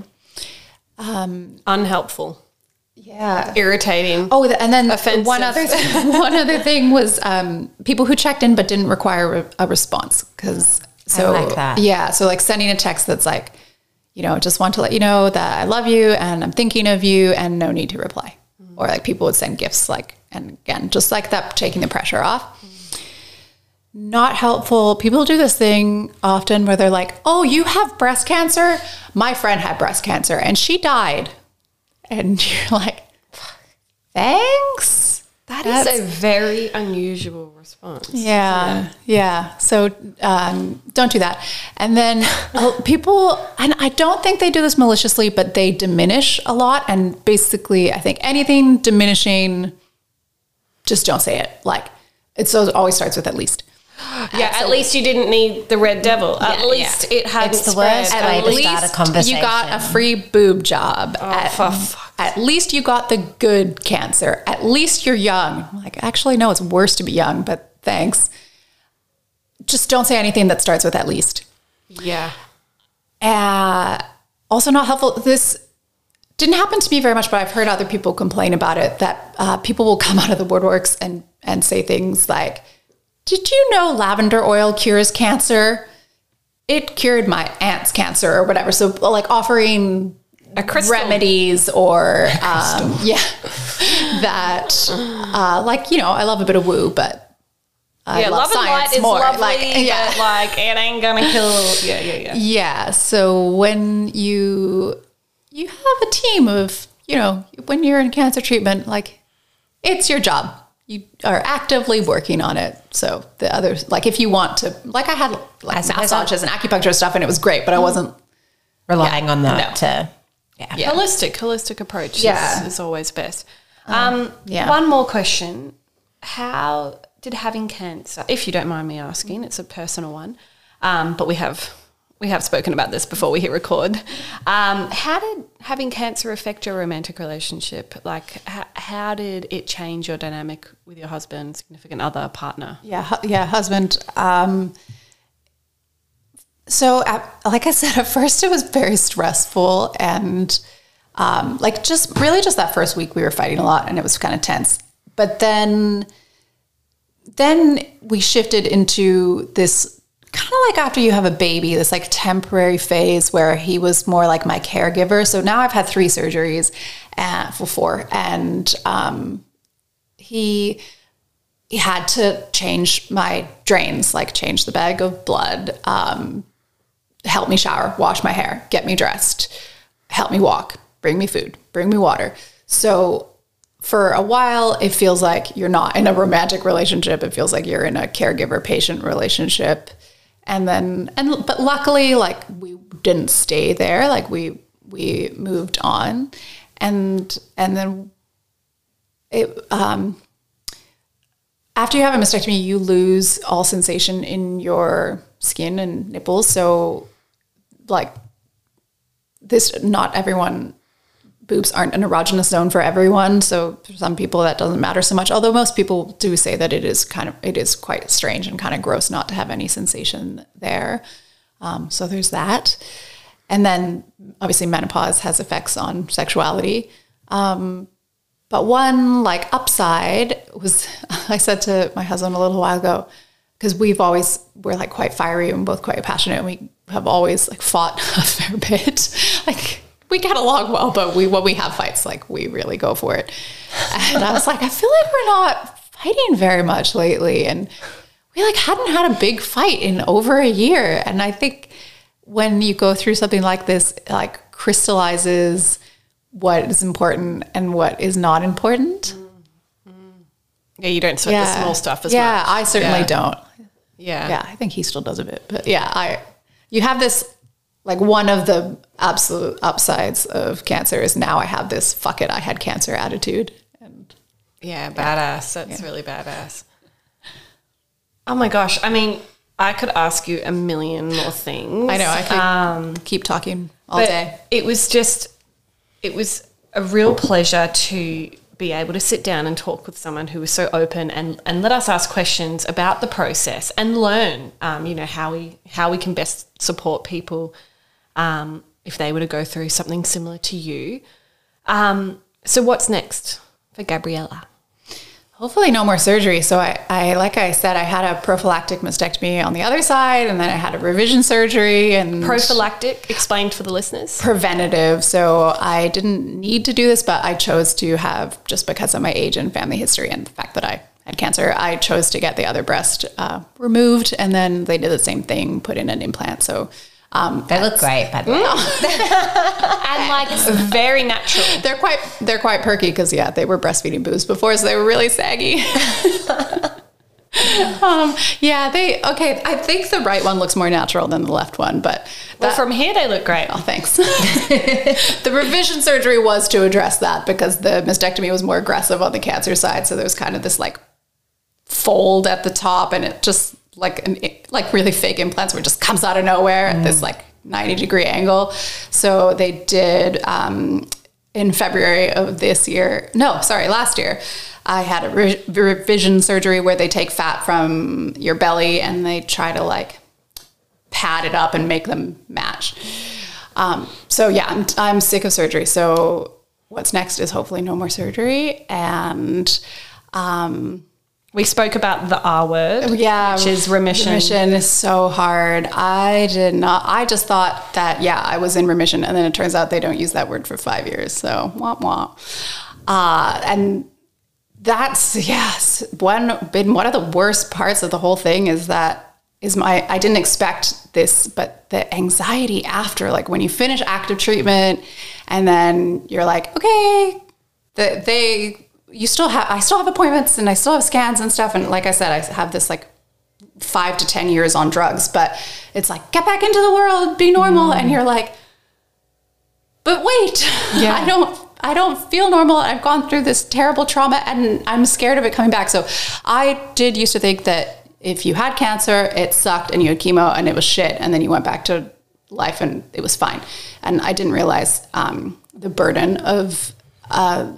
Um, Unhelpful. Yeah. Irritating. Oh, and then Offensive. one other th- one other thing was um, people who checked in but didn't require a response, because so I like that. Yeah, so like sending a text that's like, you know, just want to let you know that I love you and I'm thinking of you and no need to reply. Mm. Or like people would send gifts, like, and again, just like that, taking the pressure off. Mm. Not helpful. People do this thing often where they're like, oh, you have breast cancer? My friend had breast cancer and she died. And you're like, thanks. That That's, is a very unusual response. Yeah, yeah. So um, don't do that. And then uh, people, and I don't think they do this maliciously, but they diminish a lot. And basically, I think anything diminishing, just don't say it. Like, it so it always starts with at least. Yeah, at least you didn't need the red devil. At Yeah, least yeah. it hadn't It's the spread. worst At way to least start a conversation. You got a free boob job. Oh, at, for fuck's at least you got the good cancer. At least you're young. I'm like, actually, no, it's worse to be young, but thanks. Just don't say anything that starts with at least. Yeah. Uh, also not helpful. This didn't happen to me very much, but I've heard other people complain about it, that uh, people will come out of the woodworks and, and say things like, did you know lavender oil cures cancer? It cured my aunt's cancer or whatever. So like offering A crystal. remedies or, um, yeah, that, uh, like, you know, I love a bit of woo, but I yeah, love, love and light science is more. lovely, Like, yeah. but like it ain't gonna kill. Yeah, yeah, yeah. Yeah. So when you you have a team of, you know, when you're in cancer treatment, like it's your job. You are actively working on it. So the others, like if you want to, like I had like I suppose massages and acupuncture stuff and it was great, but I wasn't. Relying Yeah, on that no. to, yeah. Yeah. Holistic, holistic approach Yeah. is, is always best. Um, yeah. One more question. How did having cancer, if you don't mind me asking, it's a personal one, um, but we have we have spoken about this before we hit record. Um, how did having cancer affect your romantic relationship? Like, how, how did it change your dynamic with your husband, significant other, partner? Yeah. hu- Yeah. Husband. Um, so at, like I said, at first it was very stressful and um, like just really just that first week we were fighting a lot and it was kind of tense. But then, then we shifted into this kind of like after you have a baby, this like temporary phase where he was more like my caregiver. So now I've had three surgeries uh, for four, and um, he he had to change my drains, like change the bag of blood, um, help me shower, wash my hair, get me dressed, help me walk, bring me food, bring me water. So for a while, it feels like you're not in a romantic relationship. It feels like you're in a caregiver-patient relationship. And then, and but luckily, like we didn't stay there. Like we we moved on, and and then it um, after you have a mastectomy, you lose all sensation in your skin and nipples. So, like this, not everyone. Boobs aren't an erogenous zone for everyone. So for some people that doesn't matter so much. Although most people do say that it is kind of, it is quite strange and kind of gross not to have any sensation there. Um, so there's that. And then obviously menopause has effects on sexuality. Um, but one like upside was, I said to my husband a little while ago, because we've always, we're like quite fiery and both quite passionate. And we have always like fought a fair bit. Like, we get along well, but we when we have fights, like we really go for it. And I was like, I feel like we're not fighting very much lately. And we like hadn't had a big fight in over a year. And I think when you go through something like this, it like crystallizes what is important and what is not important. Yeah, you don't sweat yeah. the small stuff as yeah, much. I certainly Yeah. don't. Yeah. Yeah, I think he still does a bit. But yeah, I you have this. Like one of the absolute upsides of cancer is now I have this fuck it, I had cancer attitude. And Yeah, badass. That's really badass. Oh my gosh. I mean, I could ask you a million more things. I know I could Um, keep talking all but day. it was just, it was a real pleasure to be able to sit down and talk with someone who was so open and, and let us ask questions about the process and learn, um, you know, how we how we can best support people um, if they were to go through something similar to you. Um, so what's next for Gabriella? Hopefully no more surgery. So I, I, like I said, I had a prophylactic mastectomy on the other side, and then I had a revision surgery and Prophylactic, explained for the listeners. preventative. So I didn't need to do this, but I chose to have, just because of my age and family history and the fact that I had cancer, I chose to get the other breast uh, removed, and then they did the same thing, put in an implant. So Um, They look great, by the way. And like it's very natural. They're quite they're quite perky because yeah, they were breastfeeding boobs before, so they were really saggy. um, yeah, they okay. I think the right one looks more natural than the left one, but that, Well, from here they look great. oh, thanks. The revision surgery was to address that because the mastectomy was more aggressive on the cancer side, so there was kind of this like fold at the top, and it just like an like really fake implants where it just comes out of nowhere at this like ninety degree angle. So they did um, in February of this year. No, sorry, last year. I had a re- revision surgery where they take fat from your belly and they try to like pad it up and make them match. Um, so yeah, I'm, I'm sick of surgery. So what's next is hopefully no more surgery. And um, We spoke about the R word, yeah, which is remission. Remission is so hard. I did not, I just thought that, yeah, I was in remission. And then it turns out they don't use that word for five years. So womp womp. Uh, and that's, yes, one, been one of the worst parts of the whole thing is that is my, I didn't expect this, but the anxiety after, like when you finish active treatment and then you're like, okay, the, they, you still have, I still have appointments and I still have scans and stuff. And like I said, I have this like five to ten years on drugs, but it's like, get back into the world, be normal. Mm. And you're like, but wait, yeah. I don't, I don't feel normal. I've gone through this terrible trauma and I'm scared of it coming back. So I did used to think that if you had cancer, it sucked and you had chemo and it was shit. And then you went back to life and it was fine. And I didn't realize um, the burden of uh,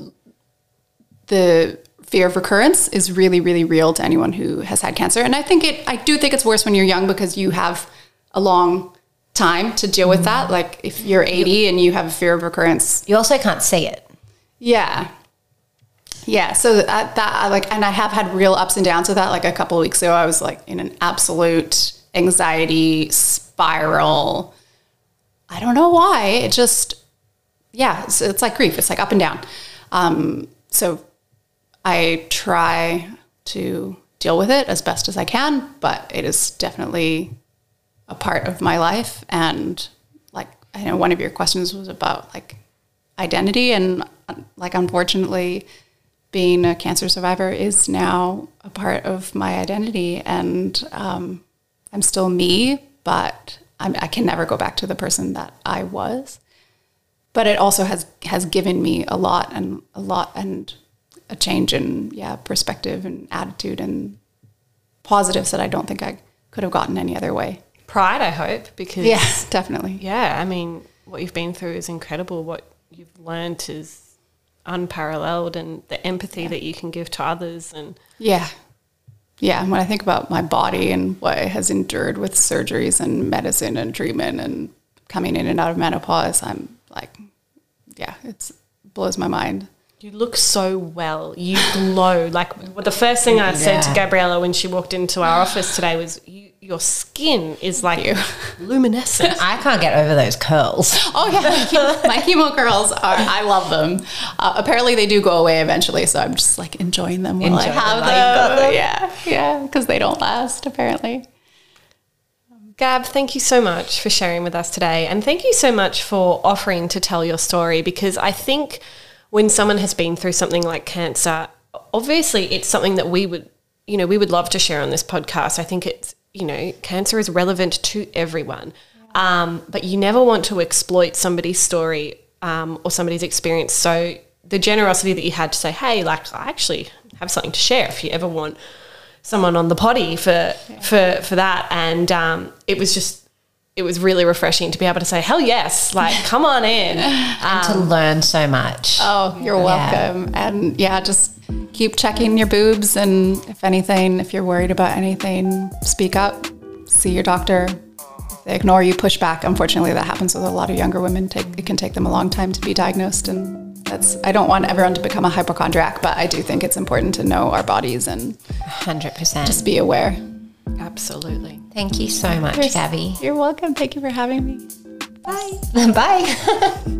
the fear of recurrence is really, really real to anyone who has had cancer. And I think it, I do think it's worse when you're young because you have a long time to deal with that. Like if you're eighty and you have a fear of recurrence, You also can't see it. yeah. Yeah. So that, that like, and I have had real ups and downs with that. Like a couple of weeks ago, I was like in an absolute anxiety spiral. I don't know why. It just, yeah, it's, it's like grief. It's like up and down. Um, so I try to deal with it as best as I can, but it is definitely a part of my life. And like, I know one of your questions was about like identity, and like, unfortunately, being a cancer survivor is now a part of my identity. And um, I'm still me, but I'm, I can never go back to the person that I was. But it also has, has given me a lot and a lot and a change in, yeah, perspective and attitude and positives that I don't think I could have gotten any other way. Pride, I hope, because Yeah, definitely. yeah, I mean, what you've been through is incredible. What you've learned is unparalleled, and the empathy yeah. that you can give to others. And yeah, yeah. When I think about my body and what it has endured with surgeries and medicine and treatment and coming in and out of menopause, I'm like, yeah, it blows my mind. You look so well. You glow. Like the first thing I said yeah. to Gabriella when she walked into our office today was, you, your skin is like luminescent. I can't get over those curls. Oh yeah, my chemo, my chemo curls are, I love them. Uh, apparently they do go away eventually, so I'm just like enjoying them while Enjoy I have them. them. Yeah, yeah, because they don't last apparently. Gab, thank you so much for sharing with us today, and thank you so much for offering to tell your story, because I think when someone has been through something like cancer, obviously it's something that we would, you know, we would love to share on this podcast. I think it's, you know, cancer is relevant to everyone, um, but you never want to exploit somebody's story um, or somebody's experience. So the generosity that you had to say, hey, like, I actually have something to share if you ever want someone on the potty for, yeah. for, for that. And um, it was just, it was really refreshing to be able to say, hell yes, like, come on in. And um, to learn so much. Oh, you're welcome. Yeah. And yeah, just keep checking your boobs. And if anything, if you're worried about anything, speak up, see your doctor. If they ignore you, push back. Unfortunately, that happens with a lot of younger women. Take, it can take them a long time to be diagnosed. And that's, I don't want everyone to become a hypochondriac, but I do think it's important to know our bodies and one hundred percent just be aware. Absolutely. Thank you so much, You're, Gabby. You're welcome. Thank you for having me. Bye. Bye.